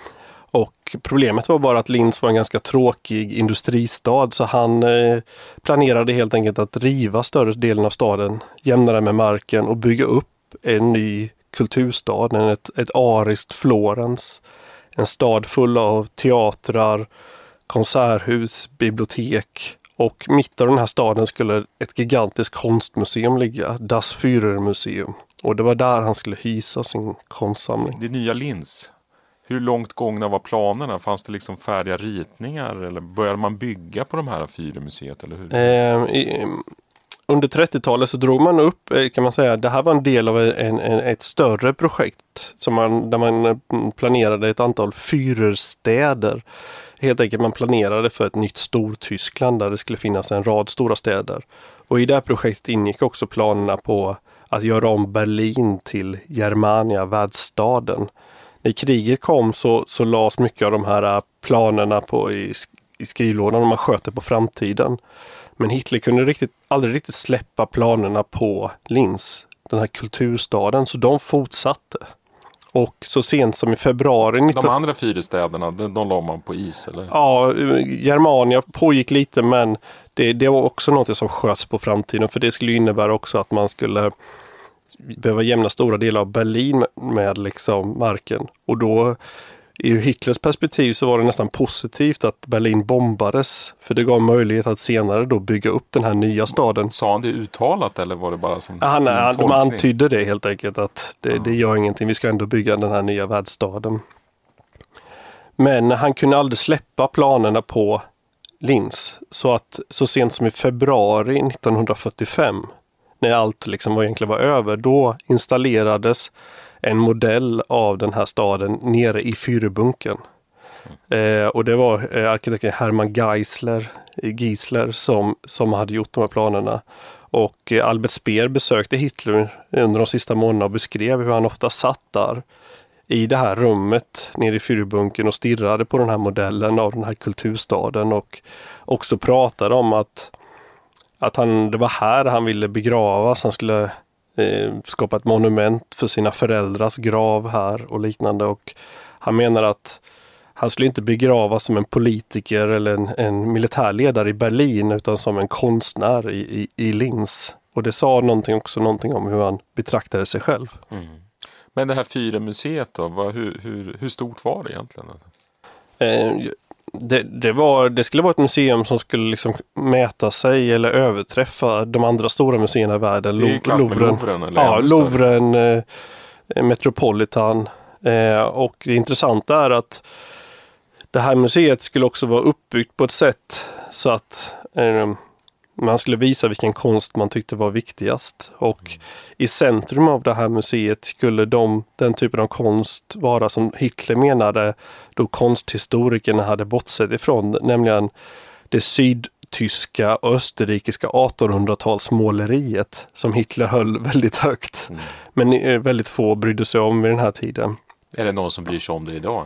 Och problemet var bara att Linz var en ganska tråkig industristad, så han eh, planerade helt enkelt att riva större delen av staden, jämna den med marken och bygga upp en ny kulturstad, ett, ett ariskt Florens. En stad full av teatrar, konserthus, bibliotek, och mitt av den här staden skulle ett gigantiskt konstmuseum ligga, Das Führermuseum. Och det var där han skulle hysa sin konstsamling. Det nya Linz. Hur långt gångna var planerna? Fanns det liksom färdiga ritningar eller började man bygga på de här Führermuseet eller hur? Eh, i, under trettiotalet så drog man upp, kan man säga, det här var en del av en, en, ett större projekt som man, där man planerade ett antal Führerstäder. Helt enkelt man planerade för ett nytt Stortyskland där det skulle finnas en rad stora städer. Och i det här projektet ingick också planerna på att göra om Berlin till Germania, världsstaden. När kriget kom så, så lades mycket av de här planerna på i, i skrivlådan och man sköt det på framtiden. Men Hitler kunde riktigt, aldrig riktigt släppa planerna på Linz, den här kulturstaden, så de fortsatte. Och så sent som i februari... De nitton... andra fyra städerna, de, de la man på is, eller? Ja, Germania pågick lite, men det, det var också något som sköts på framtiden. För det skulle innebära också att man skulle behöva jämna stora delar av Berlin med, med liksom marken. Och då, i Hitlers perspektiv, så var det nästan positivt att Berlin bombades. För det gav möjlighet att senare då bygga upp den här nya staden. Sa han det uttalat eller var det bara som ja, nej, de antydde det helt enkelt, att det, ja. det gör ingenting, vi ska ändå bygga den här nya världsstaden. Men han kunde aldrig släppa planerna på Linz. Så att så sent som i februari nittonhundrafyrtiofem, när allt liksom var egentligen var över, då installerades en modell av den här staden nere i Führerbunken. Mm. Eh, och det var eh, arkitekten Hermann Geisler, Giesler som, som hade gjort de här planerna. Och eh, Albert Speer besökte Hitler under de sista månaderna och beskrev hur han ofta satt där i det här rummet nere i Führerbunken och stirrade på den här modellen av den här kulturstaden, och också pratade om att, att han, det var här han ville begravas. Han skulle eh, skapa ett monument för sina föräldrars grav här och liknande, och han menar att han skulle inte begravas som en politiker eller en, en militärledare i Berlin, utan som en konstnär i, i, i Linz. Och det sa någonting också någonting om hur han betraktade sig själv. Mm. Men det här Führermuseet då, vad, hur, hur, hur stort var det egentligen? Eh, det, det, var, det skulle vara ett museum som skulle liksom mäta sig eller överträffa de andra stora museerna i världen. Det är ju klass med Louvren. Eller ja, Louvren, eh, Metropolitan. Eh, och det intressanta är att det här museet skulle också vara uppbyggt på ett sätt så att eh, man skulle visa vilken konst man tyckte var viktigast. Och mm. i centrum av det här museet skulle de, den typen av konst vara som Hitler menade då konsthistorikerna hade bortsett ifrån, nämligen det sydtyska och österrikiska artonhundratalsmåleriet som Hitler höll väldigt högt. Mm. Men väldigt få brydde sig om vid den här tiden. Är det någon som bryr sig om det idag?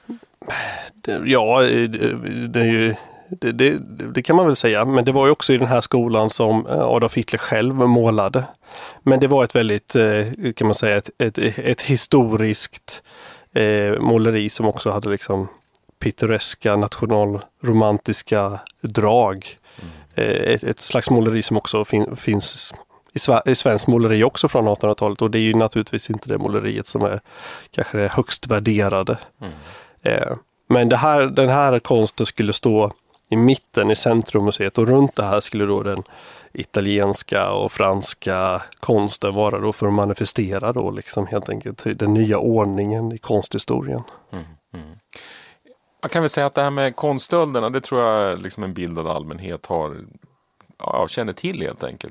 Det, ja, det, det är ju Det, det, det kan man väl säga, men det var ju också i den här skolan som Adolf Hitler själv målade. Men det var ett väldigt, kan man säga, ett, ett, ett historiskt eh, måleri som också hade liksom pittoreska, nationalromantiska drag. Mm. Eh, ett, ett slags måleri som också fin, finns i, i svensk måleri också från artonhundratalet, och det är ju naturligtvis inte det måleriet som är kanske det högst värderade. Mm. Eh, men det här, den här konsten skulle stå i mitten i centrummuseet, och runt det här skulle då den italienska och franska konsten vara då för att manifestera då liksom helt enkelt den nya ordningen i konsthistorien. Mm, mm. Man kan väl säga att det här med konststölderna, det tror jag liksom en bildad allmänhet har, ja, känner till helt enkelt.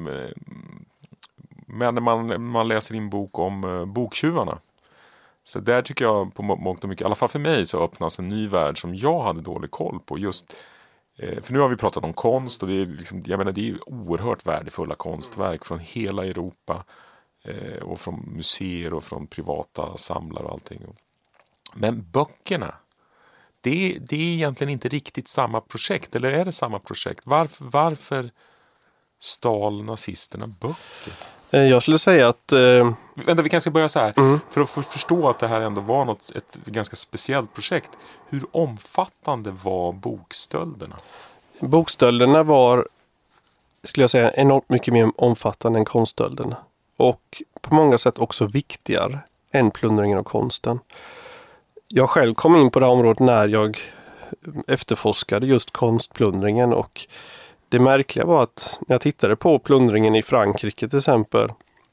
Men när man, man läser in bok om boktjuvarna, så där tycker jag på mångt och mycket, i alla fall för mig, så öppnas en ny värld som jag hade dålig koll på. Just, eh, för nu har vi pratat om konst, och det är, liksom, jag menar, det är oerhört värdefulla konstverk från hela Europa. Eh, och från museer och från privata samlare och allting. Men böckerna, det, det är egentligen inte riktigt samma projekt. Eller är det samma projekt? Varför, varför stal nazisterna böcker? Jag skulle säga att... Eh... Vänta, vi kanske ska börja så här. Mm. För att förstå att det här ändå var något, ett ganska speciellt projekt. Hur omfattande var bokstölderna? Bokstölderna var, skulle jag säga, enormt mycket mer omfattande än konststölderna. Och på många sätt också viktigare än plundringen av konsten. Jag själv kom in på det här området när jag efterforskade just konstplundringen, och det märkliga var att när jag tittade på plundringen i Frankrike till exempel,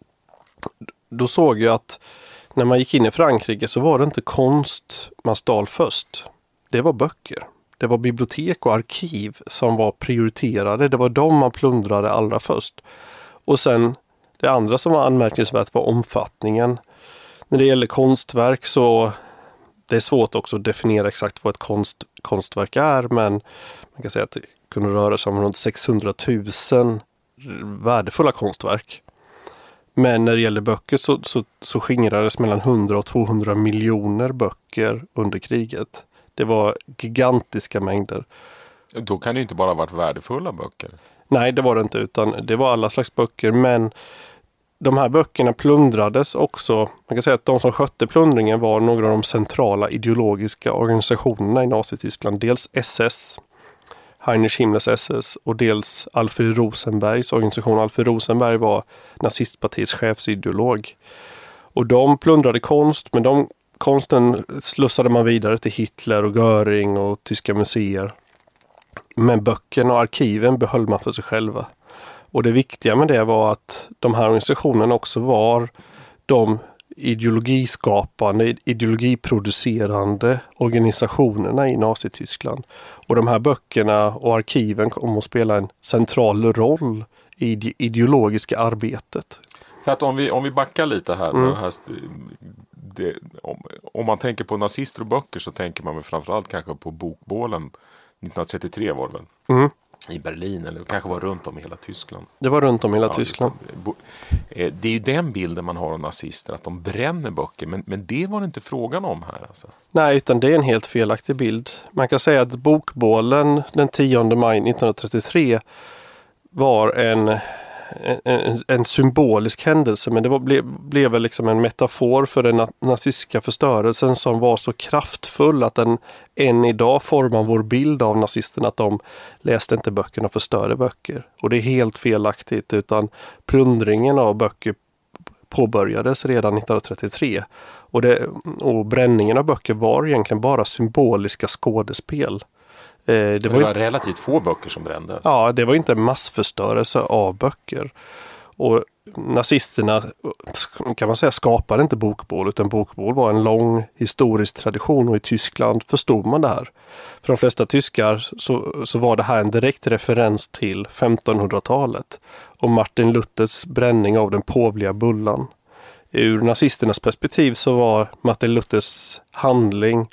då såg jag att när man gick in i Frankrike så var det inte konst man stal först. Det var böcker. Det var bibliotek och arkiv som var prioriterade. Det var de man plundrade allra först. Och sen det andra som var anmärkningsvärt var omfattningen. När det gäller konstverk så det är svårt också att definiera exakt vad ett konst, konstverk är, men man kan säga att det kunde röra sig om runt sexhundratusen värdefulla konstverk. Men när det gäller böcker så, så, så skingrades mellan hundra och tvåhundra miljoner böcker under kriget. Det var gigantiska mängder. Då kan det inte bara ha varit värdefulla böcker. Nej, det var det inte, utan det var alla slags böcker, men de här böckerna plundrades också. Man kan säga att de som skötte plundringen var några av de centrala ideologiska organisationerna i Nazityskland. Dels S S, Heinrich Himmlers S S, och dels Alfred Rosenbergs organisation. Alfred Rosenberg var nazistpartiets chefsideolog. Och de plundrade konst, men de, konsten slussade man vidare till Hitler och Göring och tyska museer. Men böckerna och arkiven behöll man för sig själva. Och det viktiga med det var att de här organisationerna också var de ideologiskapande, ideologiproducerande organisationerna i Nazityskland. Och de här böckerna och arkiven kom att spela en central roll i det ideologiska arbetet. För att om vi, om vi backar lite här, Mm. här det, om, om man tänker på nazister och böcker så tänker man väl framförallt kanske på bokbålen nittonhundratrettiotre var det väl? Mm. I Berlin, eller kanske var runt om i hela Tyskland. Det var runt om i hela Ja, Tyskland. Det. det är ju den bilden man har av nazister, att de bränner böcker, men, men det var det inte frågan om här alltså. Nej, utan det är en helt felaktig bild. Man kan säga att bokbålen den tionde maj nittonhundratrettiotre var en, en, en symbolisk händelse, men det var, blev, blev väl liksom en metafor för den nazistiska förstörelsen som var så kraftfull att den än idag formar vår bild av nazisterna, att de läste inte böckerna och förstörde böcker. Och det är helt felaktigt, utan plundringen av böcker påbörjades redan nittonhundratrettiotre. Och, det, och bränningen av böcker var egentligen bara symboliska skådespel. Eh, det, det var, var relativt få böcker som brändes. Ja, det var inte en massförstörelse av böcker. Och nazisterna, kan man säga, skapade inte bokbål, utan bokbål var en lång historisk tradition, och i Tyskland förstod man det här. För de flesta tyskar så, så var det här en direkt referens till femtonhundratalet och Martin Luthers bränning av den påvliga bullan. Ur nazisternas perspektiv så var Martin Luthers handling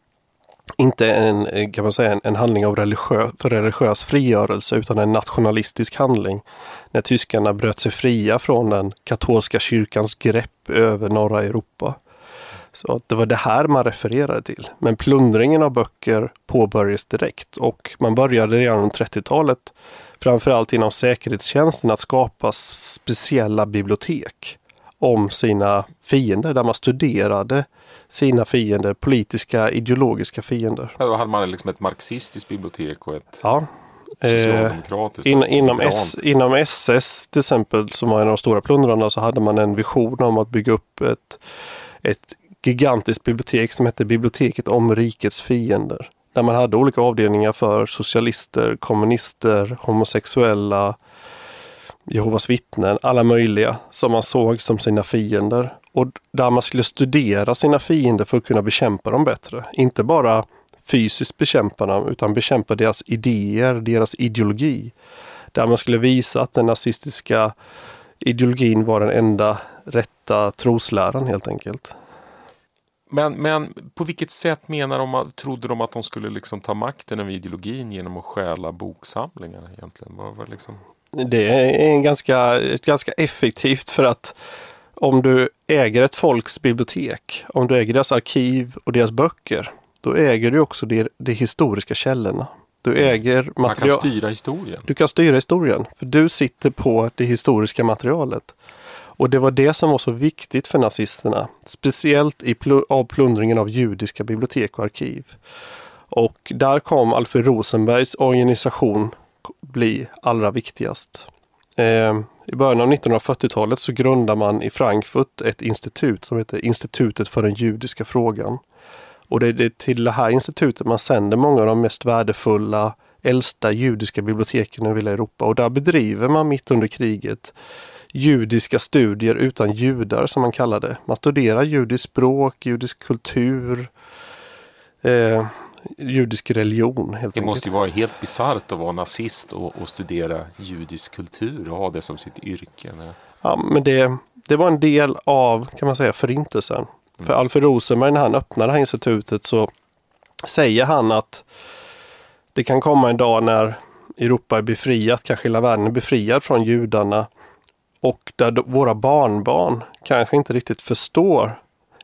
inte en, kan man säga, en, en handling av religiö, för religiös frigörelse, utan en nationalistisk handling. När tyskarna bröt sig fria från den katolska kyrkans grepp över norra Europa. Så att det var det här man refererade till. Men plundringen av böcker påbörjades direkt, och man började redan under trettiotalet, framförallt inom säkerhetstjänsten, att skapa speciella bibliotek om sina fiender, där man studerade sina fiender, politiska, ideologiska fiender. Ja, då hade man liksom ett marxistiskt bibliotek och ett ja. socialdemokratiskt. Eh, in, inom, S, inom S S till exempel, som var en av de stora plundrarna, så hade man en vision om att bygga upp ett, ett gigantiskt bibliotek som hette Biblioteket om rikets fiender. Där man hade olika avdelningar för socialister, kommunister, homosexuella, Jehovas vittnen, alla möjliga som man såg som sina fiender. Och där man skulle studera sina fiender för att kunna bekämpa dem bättre. Inte bara fysiskt bekämpa dem, utan bekämpa deras idéer, deras ideologi. Där man skulle visa att den nazistiska ideologin var den enda rätta trosläran helt enkelt. Men, men på vilket sätt menar de, trodde de att de skulle liksom ta makten över ideologin genom att stjäla boksamlingar egentligen? Vad var liksom... Det är en ganska, ett ganska effektivt, för att om du äger ett folks bibliotek, om du äger deras arkiv och deras böcker, då äger du också de, de historiska källorna. Du äger material. Man kan styra historien. Du kan styra historien, för du sitter på det historiska materialet. Och det var det som var så viktigt för nazisterna, speciellt i pl- av plundringen av judiska bibliotek och arkiv. Och där kom Alfred Rosenbergs organisation bli allra viktigast. Eh, I början av nittonhundrafyrtiotalet så grundade man i Frankfurt ett institut som heter Institutet för den judiska frågan. Och det är till det här institutet man sänder många av de mest värdefulla, äldsta judiska biblioteken över hela Europa. Och där bedriver man mitt under kriget judiska studier utan judar, som man kallar det. Man studerar judisk språk, judisk kultur, eh, judisk religion. Helt det enkelt. Måste ju vara helt bisarrt att vara nazist och, och studera judisk kultur och ha det som sitt yrke. Nej? Ja, men det, det var en del av, kan man säga, förintelsen. Mm. För Alfred Rosenberg, när han öppnade det här institutet, så säger han att det kan komma en dag när Europa är befriat, kanske hela världen är befriad från judarna, och där våra barnbarn kanske inte riktigt förstår,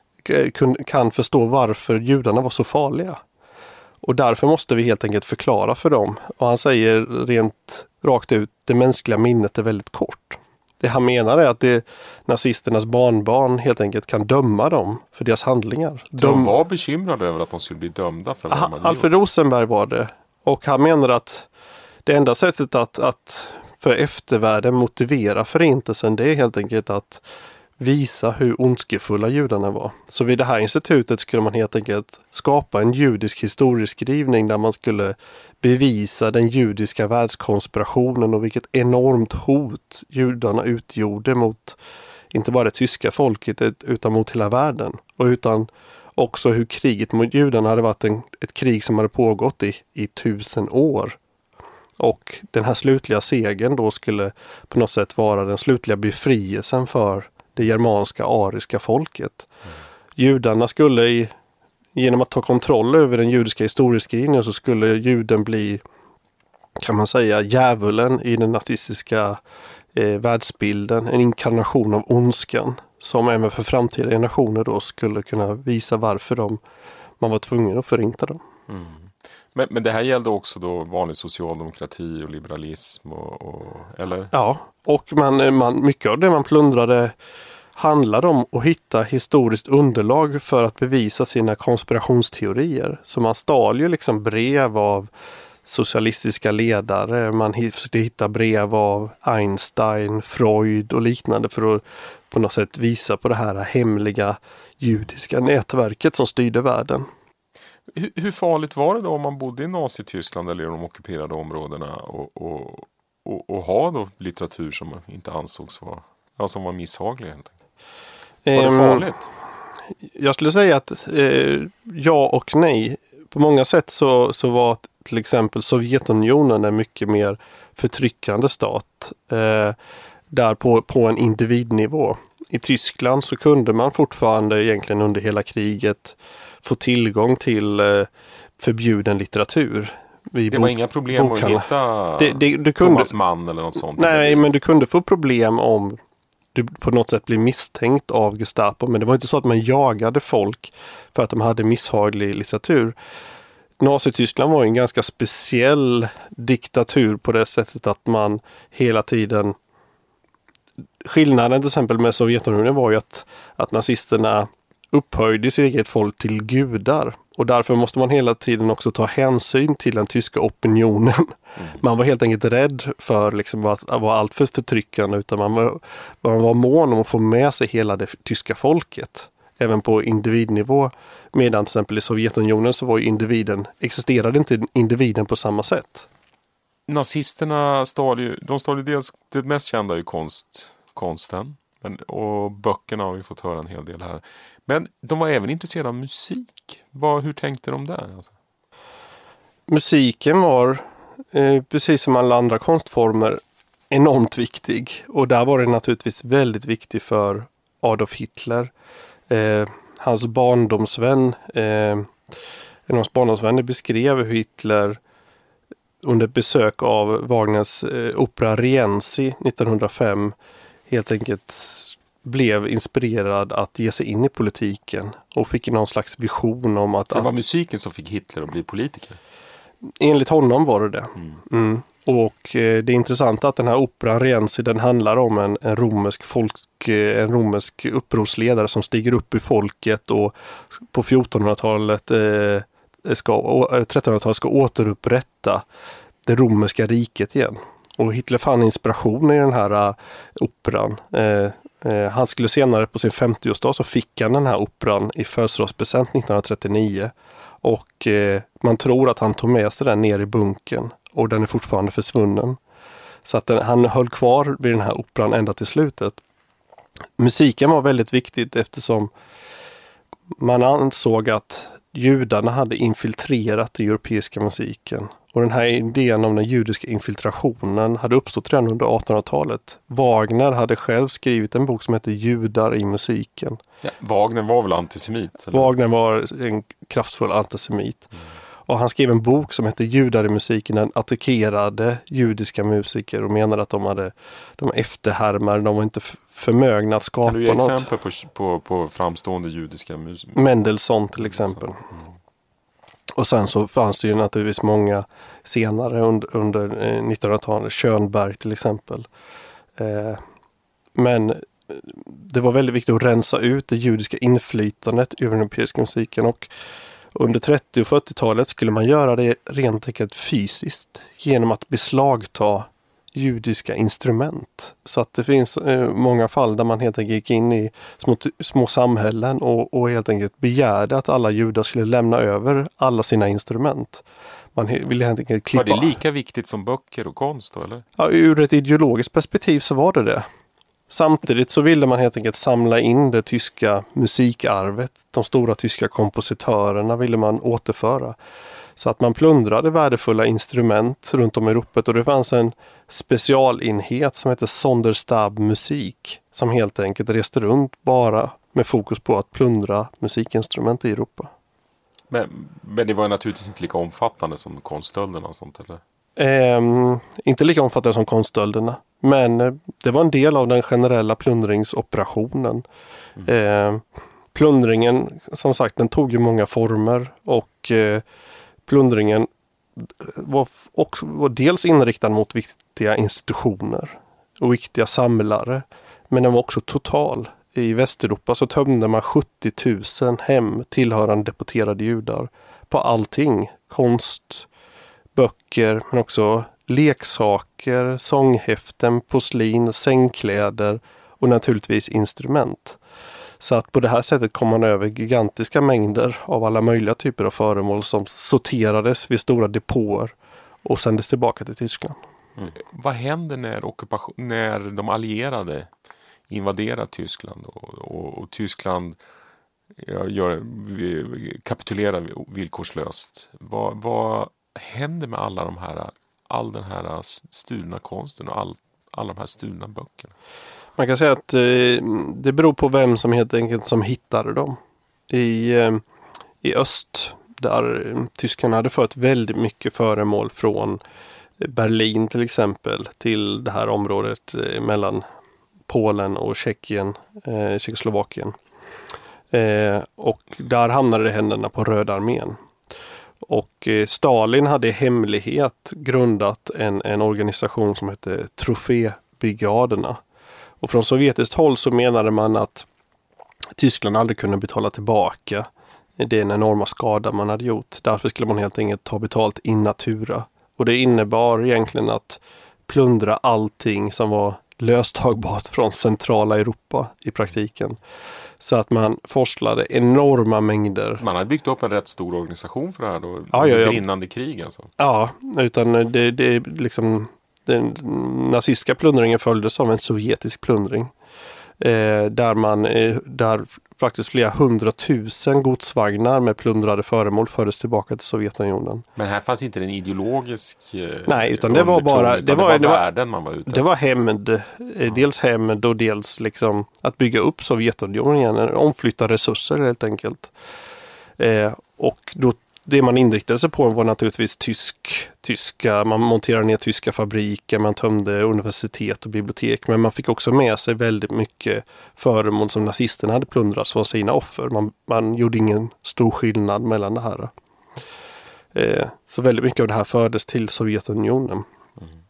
kan förstå varför judarna var så farliga. Och därför måste vi helt enkelt förklara för dem. Och han säger rent rakt ut, det mänskliga minnet är väldigt kort. Det han menar är att det, nazisternas barnbarn helt enkelt kan döma dem för deras handlingar. De, de var bekymrade över att de skulle bli dömda för vad de hade Alfred gjort. Rosenberg var det. Och han menar att det enda sättet att, att för eftervärlden motivera förintelsen, det är helt enkelt att visa hur ondskefulla judarna var. Så vid det här institutet skulle man helt enkelt skapa en judisk historieskrivning där man skulle bevisa den judiska världskonspirationen och vilket enormt hot judarna utgjorde mot inte bara det tyska folket utan mot hela världen. Och utan också hur kriget mot judarna hade varit en, ett krig som hade pågått i, i tusen år. Och den här slutliga segern då skulle på något sätt vara den slutliga befrielsen för det germanska ariska folket. Mm. Judarna skulle i, genom att ta kontroll över den judiska historieskrivningen, så skulle juden bli, kan man säga, djävulen i den nazistiska eh, världsbilden. En inkarnation av ondskan som även för framtida generationer då skulle kunna visa varför de, man var tvungen att förinta dem. Mm. Men, men det här gällde också då vanlig socialdemokrati och liberalism och, och eller? Ja, och man, man, mycket av det man plundrade handlade om att hitta historiskt underlag för att bevisa sina konspirationsteorier. Så man stal ju liksom brev av socialistiska ledare, man försökte hitta brev av Einstein, Freud och liknande för att på något sätt visa på det här hemliga judiska nätverket som styrde världen. Hur, hur farligt var det då om man bodde i Nazityskland eller i de ockuperade områdena och, och, och, och ha då litteratur som inte ansågs vara, ja, som var misshaglig helt enkelt? Var det farligt? Um, jag skulle säga att eh, ja och nej. På många sätt så, så var till exempel Sovjetunionen en mycket mer förtryckande stat. Eh, där på, på en individnivå. I Tyskland så kunde man fortfarande egentligen under hela kriget få tillgång till eh, förbjuden litteratur. Det var bok, inga problem bokhandla. Att hitta det, det, du kunde, Thomas Mann eller något sånt? Nej, men du kunde få problem om du på något sätt blev misstänkt av Gestapo. Men det var inte så att man jagade folk för att de hade misshaglig litteratur. Nazityskland var en ganska speciell diktatur på det sättet att man hela tiden... Skillnaden till exempel med Sovjetunionen var ju att, att nazisterna upphöjde sitt eget folk till gudar. Och därför måste man hela tiden också ta hänsyn till den tyska opinionen. Mm. Man var helt enkelt rädd för liksom att vara allt för förtryckande, utan man var, man var mån om att få med sig hela det tyska folket. Även på individnivå. Medan till exempel i Sovjetunionen så var ju individen, existerade inte individen på samma sätt. Nazisterna stal ju, de stal ju dels, det mest kända är ju konst, konsten. Men, och böckerna har vi fått höra en hel del här. Men de var även intresserade av musik. Vad, hur tänkte de där? Alltså? Musiken var, eh, precis som alla andra konstformer, enormt viktig. Och där var det naturligtvis väldigt viktigt för Adolf Hitler. Eh, hans barndomsvän, eh, en av hans barndomsvänner beskrev hur Hitler under besök av Wagners eh, opera Rienzi nittonhundrafem helt enkelt blev inspirerad att ge sig in i politiken och fick någon slags vision om att... Det var musiken som fick Hitler att bli politiker? Enligt honom var det det. Mm. Mm. Och eh, det är intressant att den här operan Rienzi, den handlar om en, en romersk folk, eh, en romersk upprorsledare som stiger upp i folket och på fjortonhundratalet eh, ska, trettonhundratalet ska återupprätta det romerska riket igen. Och Hitler fann inspiration i den här uh, operan. Eh, eh, han skulle senare på sin femtioårsdag så fick han den här operan i födelsedagspresent nittonhundratrettionio. Och eh, man tror att han tog med sig den ner i bunken. Och den är fortfarande försvunnen. Så att den, han höll kvar vid den här operan ända till slutet. Musiken var väldigt viktigt eftersom man ansåg att judarna hade infiltrerat den europeiska musiken. Och den här idén om den judiska infiltrationen hade uppstått redan under artonhundratalet. Wagner hade själv skrivit en bok som heter Judar i musiken. Ja, Wagner var väl antisemit? Eller? Wagner var en kraftfull antisemit. Mm. Och han skrev en bok som heter Judar i musiken. Den attackerade judiska musiker och menade att de hade de efterhärmade, de var inte förmögna att skapa något. Kan du ge exempel på, på, på framstående judiska musiker? Mendelssohn till exempel. Mm. Och sen så fanns det ju naturligtvis många senare under, under nittonhundratalet, Schönberg till exempel. Eh, men det var väldigt viktigt att rensa ut det judiska inflytandet över den europeiska musiken, och under trettio- och fyrtiotalet skulle man göra det rent enkelt fysiskt genom att beslagta judiska instrument. Så att det finns eh, många fall där man helt enkelt gick in i små, små samhällen och, och helt enkelt begärde att alla judar skulle lämna över alla sina instrument. Man ville helt enkelt klippa. Var det lika viktigt som böcker och konst då, eller? Ja, ur ett ideologiskt perspektiv så var det det. Samtidigt så ville man helt enkelt samla in det tyska musikarvet. De stora tyska kompositörerna ville man återföra. Så att man plundrade värdefulla instrument runt om i Europa, och det fanns en specialenhet som heter Sonderstab musik som helt enkelt reste runt bara med fokus på att plundra musikinstrument i Europa. Men, men det var naturligtvis inte lika omfattande som konststölderna och sånt, eller? Eh, inte lika omfattande som konststölderna, men eh, det var en del av den generella plundringsoperationen. Mm. Eh, plundringen, som sagt, den tog ju många former, och eh, plundringen var, också, var dels inriktad mot viktiga institutioner och viktiga samlare, men den var också total. I Västeuropa så tömde man sjuttio tusen hem tillhörande deporterade judar på allting. Konst, böcker, men också leksaker, sånghäften, porslin, sängkläder och naturligtvis instrument. Så att på det här sättet kom man över gigantiska mängder av alla möjliga typer av föremål som sorterades vid stora depåer och sändes tillbaka till Tyskland. Mm. Vad händer när, ockupation, när de allierade invaderar Tyskland och, och, och Tyskland gör, kapitulerar villkorslöst? Vad, vad händer med alla de här, all den här stulna konsten och all, alla de här stulna böckerna? Man kan säga att eh, det beror på vem som helt enkelt som hittade dem. I, eh, i öst, där eh, tyskarna hade fört väldigt mycket föremål från Berlin till exempel till det här området eh, mellan Polen och Tjeckien, eh, Tjeckoslovakien. Eh, och där hamnade det i händerna på Röda armén. Och eh, Stalin hade i hemlighet grundat en, en organisation som hette Trofébrigaderna. Och från sovjetiskt håll så menade man att Tyskland aldrig kunde betala tillbaka den enorma skada man hade gjort. Därför skulle man helt enkelt ta betalt in natura. Och det innebar egentligen att plundra allting som var löstagbart från centrala Europa i praktiken. Så att man forslade enorma mängder. Man hade byggt upp en rätt stor organisation för det här då. Ja, ja, ja. Brinnande krig alltså. Ja, utan det, det liksom den nazistiska plundringen följdes av en sovjetisk plundring. Eh, där man eh, där faktiskt flera hundratusen godsvagnar med plundrade föremål fördes tillbaka till Sovjetunionen. Men här fanns inte en ideologisk eh, Nej, utan det var bara det, det var, det var världen man var ute. Det var hämnd, eh, ja. dels hämnd och dels liksom att bygga upp Sovjetunionen igen, omflytta resurser helt enkelt. Eh, och då det man inriktade sig på var naturligtvis tysk, tyska, man monterade ner tyska fabriker, man tömde universitet och bibliotek, men man fick också med sig väldigt mycket föremål som nazisterna hade plundrat från sina offer. Man, man gjorde ingen stor skillnad mellan det här. Eh, så väldigt mycket av det här fördes till Sovjetunionen. Mm.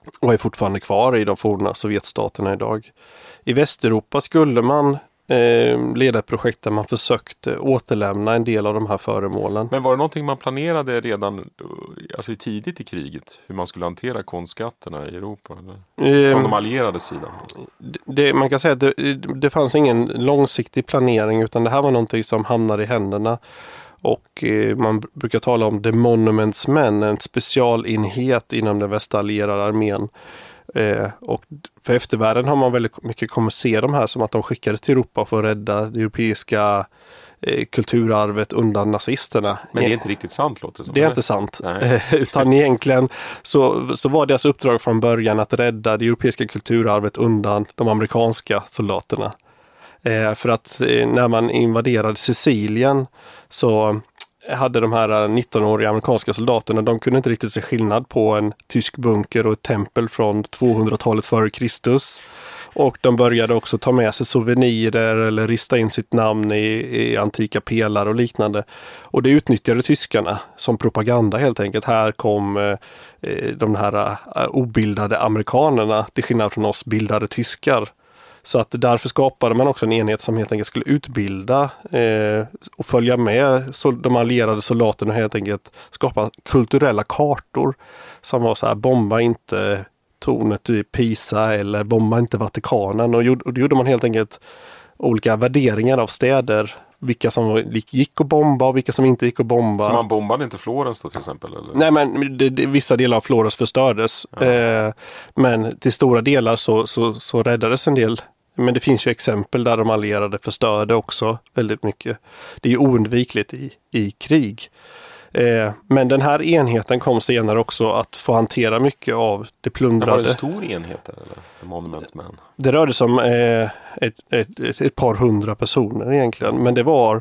och är fortfarande kvar i de forna Sovjetstaterna idag. I Västeuropa skulle man eh, leda ett projekt där man försökte återlämna en del av de här föremålen. Men var det någonting man planerade redan alltså tidigt i kriget? Hur man skulle hantera konstskatterna i Europa? Eller? Från de allierade sidan? Det, man kan säga att det, det fanns ingen långsiktig planering, utan det här var någonting som hamnade i händerna. Och eh, man brukar tala om The Monuments Men, en specialenhet inom den västallierade armén. Eh, och för eftervärlden har man väldigt mycket kommit se de här som att de skickades till Europa för att rädda det europeiska eh, kulturarvet undan nazisterna. Men det är inte riktigt sant, låter det som. Det är inte sant. Eh, utan egentligen så, så var deras uppdrag från början att rädda det europeiska kulturarvet undan de amerikanska soldaterna. Eh, för att eh, när man invaderade Sicilien så hade de här nittonåriga amerikanska soldaterna, de kunde inte riktigt se skillnad på en tysk bunker och ett tempel från tvåhundratalet före Kristus. Och de började också ta med sig souvenirer eller rista in sitt namn i, i antika pelare och liknande. Och det utnyttjade tyskarna som propaganda helt enkelt. Här kom eh, de här eh, obildade amerikanerna till skillnad från oss bildade tyskar. Så att därför skapade man också en enhet som helt enkelt skulle utbilda eh, och följa med de allierade soldaterna och helt enkelt skapa kulturella kartor som var så här: bomba inte tornet i Pisa eller bomba inte Vatikanen. Och, och då gjorde man helt enkelt olika värderingar av städer. Vilka som gick att bomba och vilka som inte gick att bomba. Så man bombade inte Florens då till exempel? Eller? Nej, men det, det, vissa delar av Florens förstördes. Ja. Eh, men till stora delar så, så, så räddades en del. Men det finns ju exempel där de allierade förstörde också väldigt mycket. Det är ju oundvikligt i, i krig. Eh, men den här enheten kom senare också att få hantera mycket av det plundrade. Var det en stor enhet eller? The Monument Men? Det rörde sig om eh, ett, ett, ett, ett par hundra personer egentligen. Men det var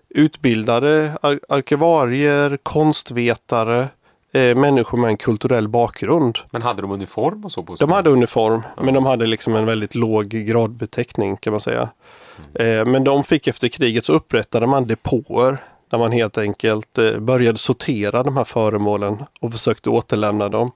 utbildade ar- arkivarier, konstvetare, eh, människor med en kulturell bakgrund. Men hade de uniform och så på sig? De hade uniform, ja. Men de hade liksom en väldigt låg gradbeteckning kan man säga. Mm. Eh, men de fick efter kriget så upprättade man depåer där man helt enkelt eh, började sortera de här föremålen och försökte återlämna dem.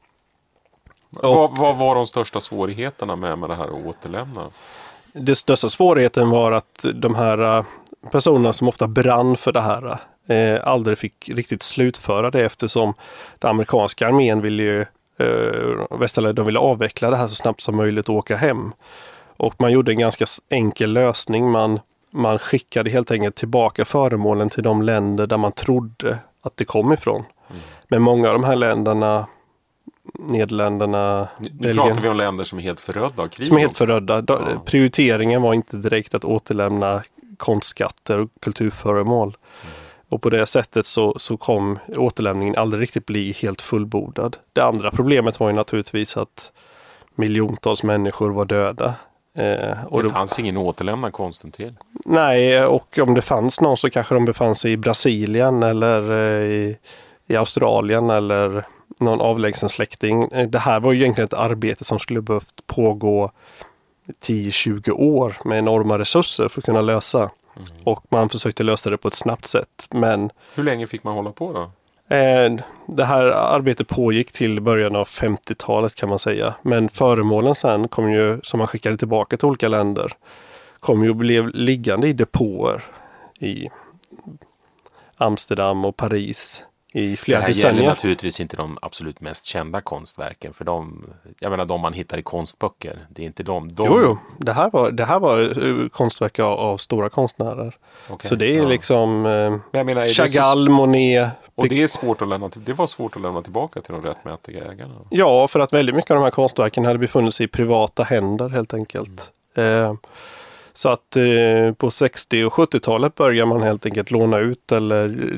Och, vad, vad var de största svårigheterna med, med det här att återlämna? Den största svårigheten var att de här personerna som ofta brann för det här eh, aldrig fick riktigt slutföra det, eftersom den amerikanska armén ville ju eh, västerländerna, de ville avveckla det här så snabbt som möjligt och åka hem. Och man gjorde en ganska enkel lösning. Man, man skickade helt enkelt tillbaka föremålen till de länder där man trodde att det kom ifrån. Mm. Men många av de här länderna, Nederländerna, Nu Belgien, pratar vi om länder som är helt förödda av krig. Som är helt förödda. Ja. Prioriteringen var inte direkt att återlämna konstskatter och kulturföremål. Mm. Och på det sättet så, så kom återlämningen aldrig riktigt bli helt fullbordad. Det andra problemet var ju naturligtvis att miljontals människor var döda. Eh, och det fanns det, ingen återlämnad konsten till. Nej, och om det fanns någon så kanske de befann sig i Brasilien eller eh, i, i Australien eller någon avlägsen släkting. Det här var ju egentligen ett arbete som skulle behövt pågå tio till tjugo år med enorma resurser för att kunna lösa. Mm. Och man försökte lösa det på ett snabbt sätt. Men hur länge fick man hålla på då? Eh, det här arbetet pågick till början av femtiotalet kan man säga. Men föremålen sen kom ju, som man skickade tillbaka till olika länder, kom ju och blev liggande i depåer i Amsterdam och Paris i flera decennier. Det här gäller naturligtvis inte de absolut mest kända konstverken, för de, jag menar de man hittar i konstböcker, det är inte de. de... Jo, jo. Det här var, det här var konstverk av, av stora konstnärer. Okay, så det är ja. liksom eh, jag menar, Chagall, så... Monet. Och det är svårt att lämna, det var svårt att lämna tillbaka till de rättmätiga ägarna. Ja, för att väldigt mycket av de här konstverken hade befunnit sig i privata händer helt enkelt. Mm. Eh, Så att eh, på sextio- och sjuttiotalet börjar man helt enkelt låna ut eller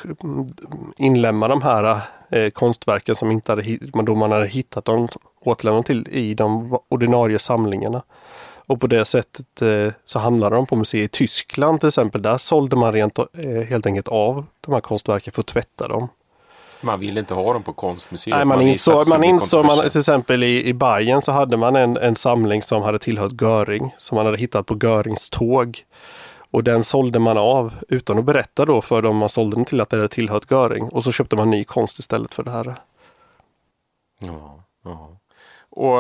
inlämna de här eh, konstverken som inte hade, då man hade hittat dem, återlämnat till i de ordinarie samlingarna. Och på det sättet eh, så hamnade de på museet i Tyskland till exempel. Där sålde man rent, eh, helt enkelt av de här konstverken för att tvätta dem. Man vill inte ha dem på konstmuseet. Nej, man, man insåg, man insåg man, till exempel i, i Bayern så hade man en, en samling som hade tillhört Göring, som man hade hittat på Görings tåg. Och den sålde man av utan att berätta då för dem man sålde den till att det hade tillhört Göring. Och så köpte man ny konst istället för det här. Ja, ja. Och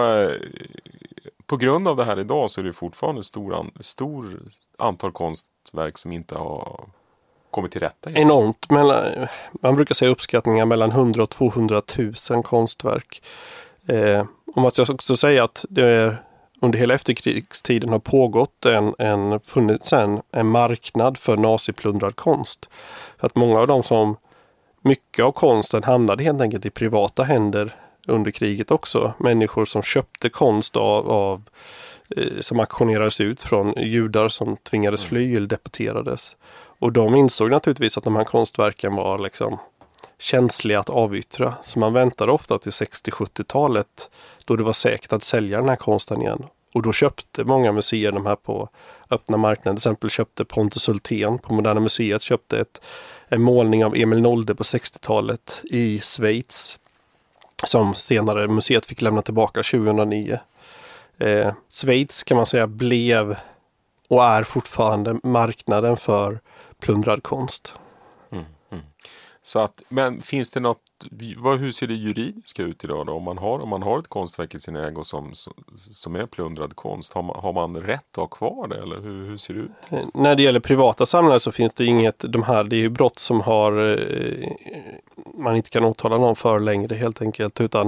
på grund av det här idag så är det fortfarande stor, an, stor antal konstverk som inte har kommit till rätta. Enormt. Mellan, man brukar säga uppskattningar mellan hundra och tvåhundratusen konstverk. Eh, och man ska också säga att det är, under hela efterkrigstiden har pågått en, en, funnits en, en marknad för naziplundrad konst. För att många av dem som, mycket av konsten hamnade helt enkelt i privata händer under kriget också. Människor som köpte konst av, av eh, som auktionerades ut från judar som tvingades fly eller deporterades. Och de insåg naturligtvis att de här konstverken var liksom känsliga att avyttra. Så man väntade ofta till sextio-sjuttiotalet då det var säkert att sälja den här konsten igen. Och då köpte många museer de här på öppna marknaden. Till exempel köpte Pontus Hultén på Moderna Museet köpte ett, en målning av Emil Nolde på sextiotalet i Schweiz. Som senare museet fick lämna tillbaka tjugohundranio. Eh, Schweiz kan man säga blev och är fortfarande marknaden för plundrad konst. Mm, mm. Så att, men finns det något, vad, hur ser det juridiska ut idag då? Om man har, om man har ett konstverk i sin ägo som, som är plundrad konst, har man, har man rätt att ha kvar det eller hur, hur ser det ut? Eh, när det gäller privata samlare så finns det inget, de här, det är ju brott som har eh, man inte kan åtala någon för längre helt enkelt, utan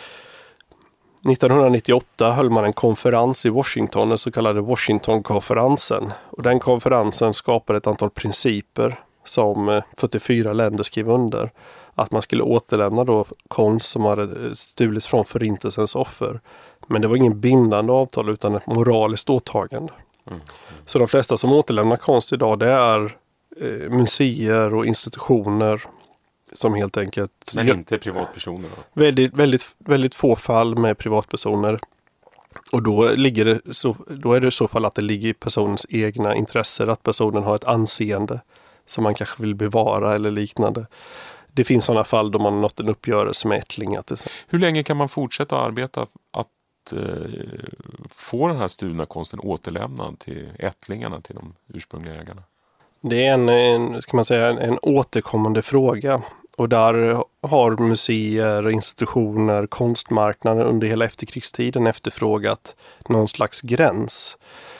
nittonhundranittioåtta höll man en konferens i Washington, den så kallade Washingtonkonferensen. Och den konferensen skapade ett antal principer som fyrtiofyra länder skrev under. Att man skulle återlämna då konst som hade stulits från förintelsens offer. Men det var ingen bindande avtal utan ett moraliskt åtagande. Mm. Mm. Så de flesta som återlämnar konst idag det är eh, museer och institutioner som helt enkelt... Men inte privatpersoner då? Väldigt, väldigt, väldigt få fall med privatpersoner. Och då, ligger det så, då är det i så fall att det ligger i personens egna intressen. Att personen har ett anseende som man kanske vill bevara eller liknande. Det finns sådana fall då man har nått en uppgörelse med ättlingar. Hur länge kan man fortsätta att arbeta att eh, få den här stulna konsten återlämnad till ättlingarna, till de ursprungliga ägarna? Det är en, en, ska man säga, en, en återkommande fråga. Och där har museer, institutioner, konstmarknaden under hela efterkrigstiden efterfrågat någon slags gräns.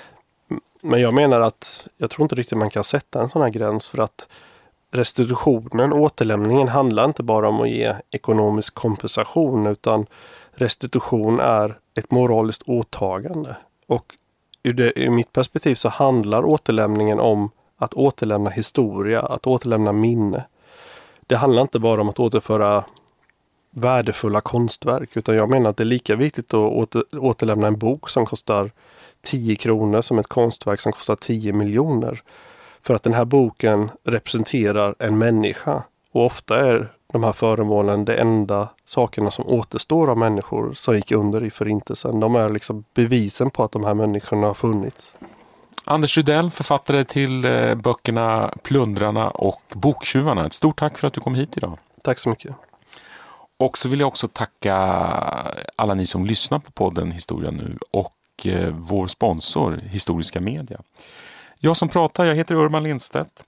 Men jag menar att jag tror inte riktigt man kan sätta en sån här gräns för att restitutionen, återlämningen handlar inte bara om att ge ekonomisk kompensation utan restitution är ett moraliskt åtagande. Och ur, det, ur mitt perspektiv så handlar återlämningen om att återlämna historia, att återlämna minne. Det handlar inte bara om att återföra värdefulla konstverk utan jag menar att det är lika viktigt att åter, återlämna en bok som kostar tio kronor som ett konstverk som kostar tio miljoner. För att den här boken representerar en människa och ofta är de här föremålen de enda sakerna som återstår av människor som gick under i förintelsen. De är liksom bevisen på att de här människorna har funnits. Anders Rydell, författare till eh, böckerna Plundrarna och Boktjuvarna. Ett stort tack för att du kom hit idag. Tack så mycket. Och så vill jag också tacka alla ni som lyssnar på podden Historia nu och eh, vår sponsor Historiska Media. Jag som pratar, jag heter Urban Lindstedt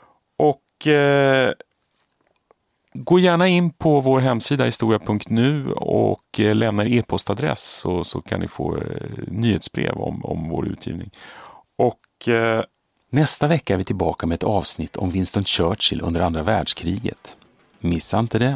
och eh, gå gärna in på vår hemsida historia punkt nu och eh, lämna er e-postadress så, så kan ni få eh, nyhetsbrev om, om vår utgivning. Och eh, nästa vecka är vi tillbaka med ett avsnitt om Winston Churchill under andra världskriget. Missa inte det!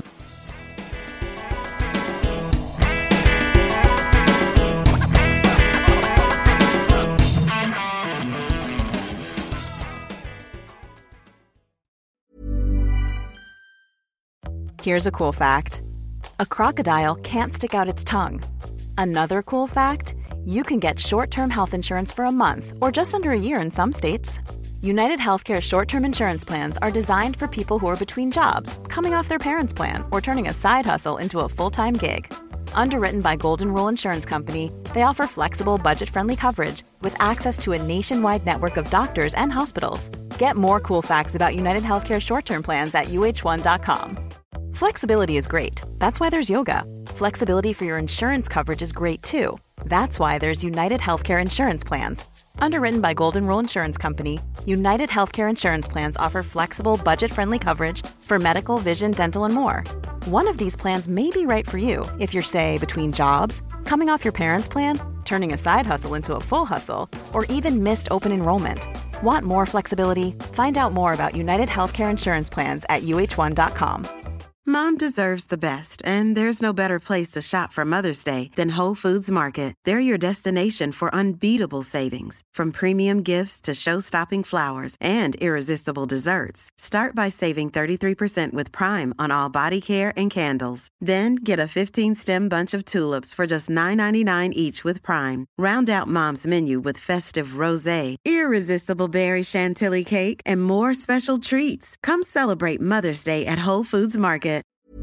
Here's a cool fact. A crocodile can't stick out its tongue. Another cool fact, you can get short-term health insurance for a month or just under a year in some states. United Healthcare short-term insurance plans are designed for people who are between jobs, coming off their parents' plan, or turning a side hustle into a full-time gig. Underwritten by Golden Rule Insurance Company, they offer flexible, budget-friendly coverage with access to a nationwide network of doctors and hospitals. Get more cool facts about United Healthcare short-term plans at U H one dot com. Flexibility is great. That's why there's yoga. Flexibility for your insurance coverage is great too. That's why there's United Healthcare Insurance Plans. Underwritten by Golden Rule Insurance Company, United Healthcare Insurance Plans offer flexible, budget-friendly coverage for medical, vision, dental, and more. One of these plans may be right for you if you're, say, between jobs, coming off your parents' plan, turning a side hustle into a full hustle, or even missed open enrollment. Want more flexibility? Find out more about United Healthcare Insurance Plans at U H one dot com. Mom deserves the best, and there's no better place to shop for Mother's Day than Whole Foods Market. They're your destination for unbeatable savings, from premium gifts to show-stopping flowers and irresistible desserts. Start by saving thirty-three percent with Prime on all body care and candles. Then get a fifteen-stem bunch of tulips for just nine ninety-nine each with Prime. Round out Mom's menu with festive rosé, irresistible berry chantilly cake, and more special treats. Come celebrate Mother's Day at Whole Foods Market.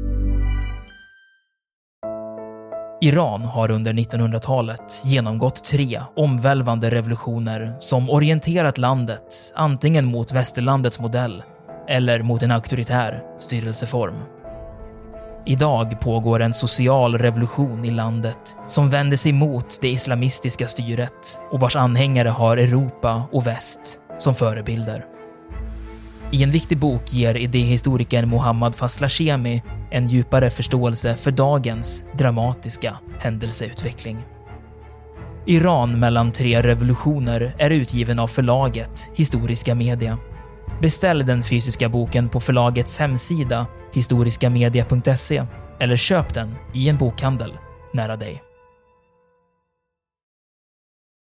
Iran har under nittonhundratalet genomgått tre omvälvande revolutioner som orienterat landet antingen mot västerlandets modell eller mot en auktoritär styrelseform. Idag pågår en social revolution i landet som vänder sig mot det islamistiska styret och vars anhängare har Europa och väst som förebilder. I en viktig bok ger idéhistorikern Mohammad Faslashemi en djupare förståelse för dagens dramatiska händelseutveckling. Iran mellan tre revolutioner är utgiven av förlaget Historiska Media. Beställ den fysiska boken på förlagets hemsida historiskamedia punkt se eller köp den i en bokhandel nära dig.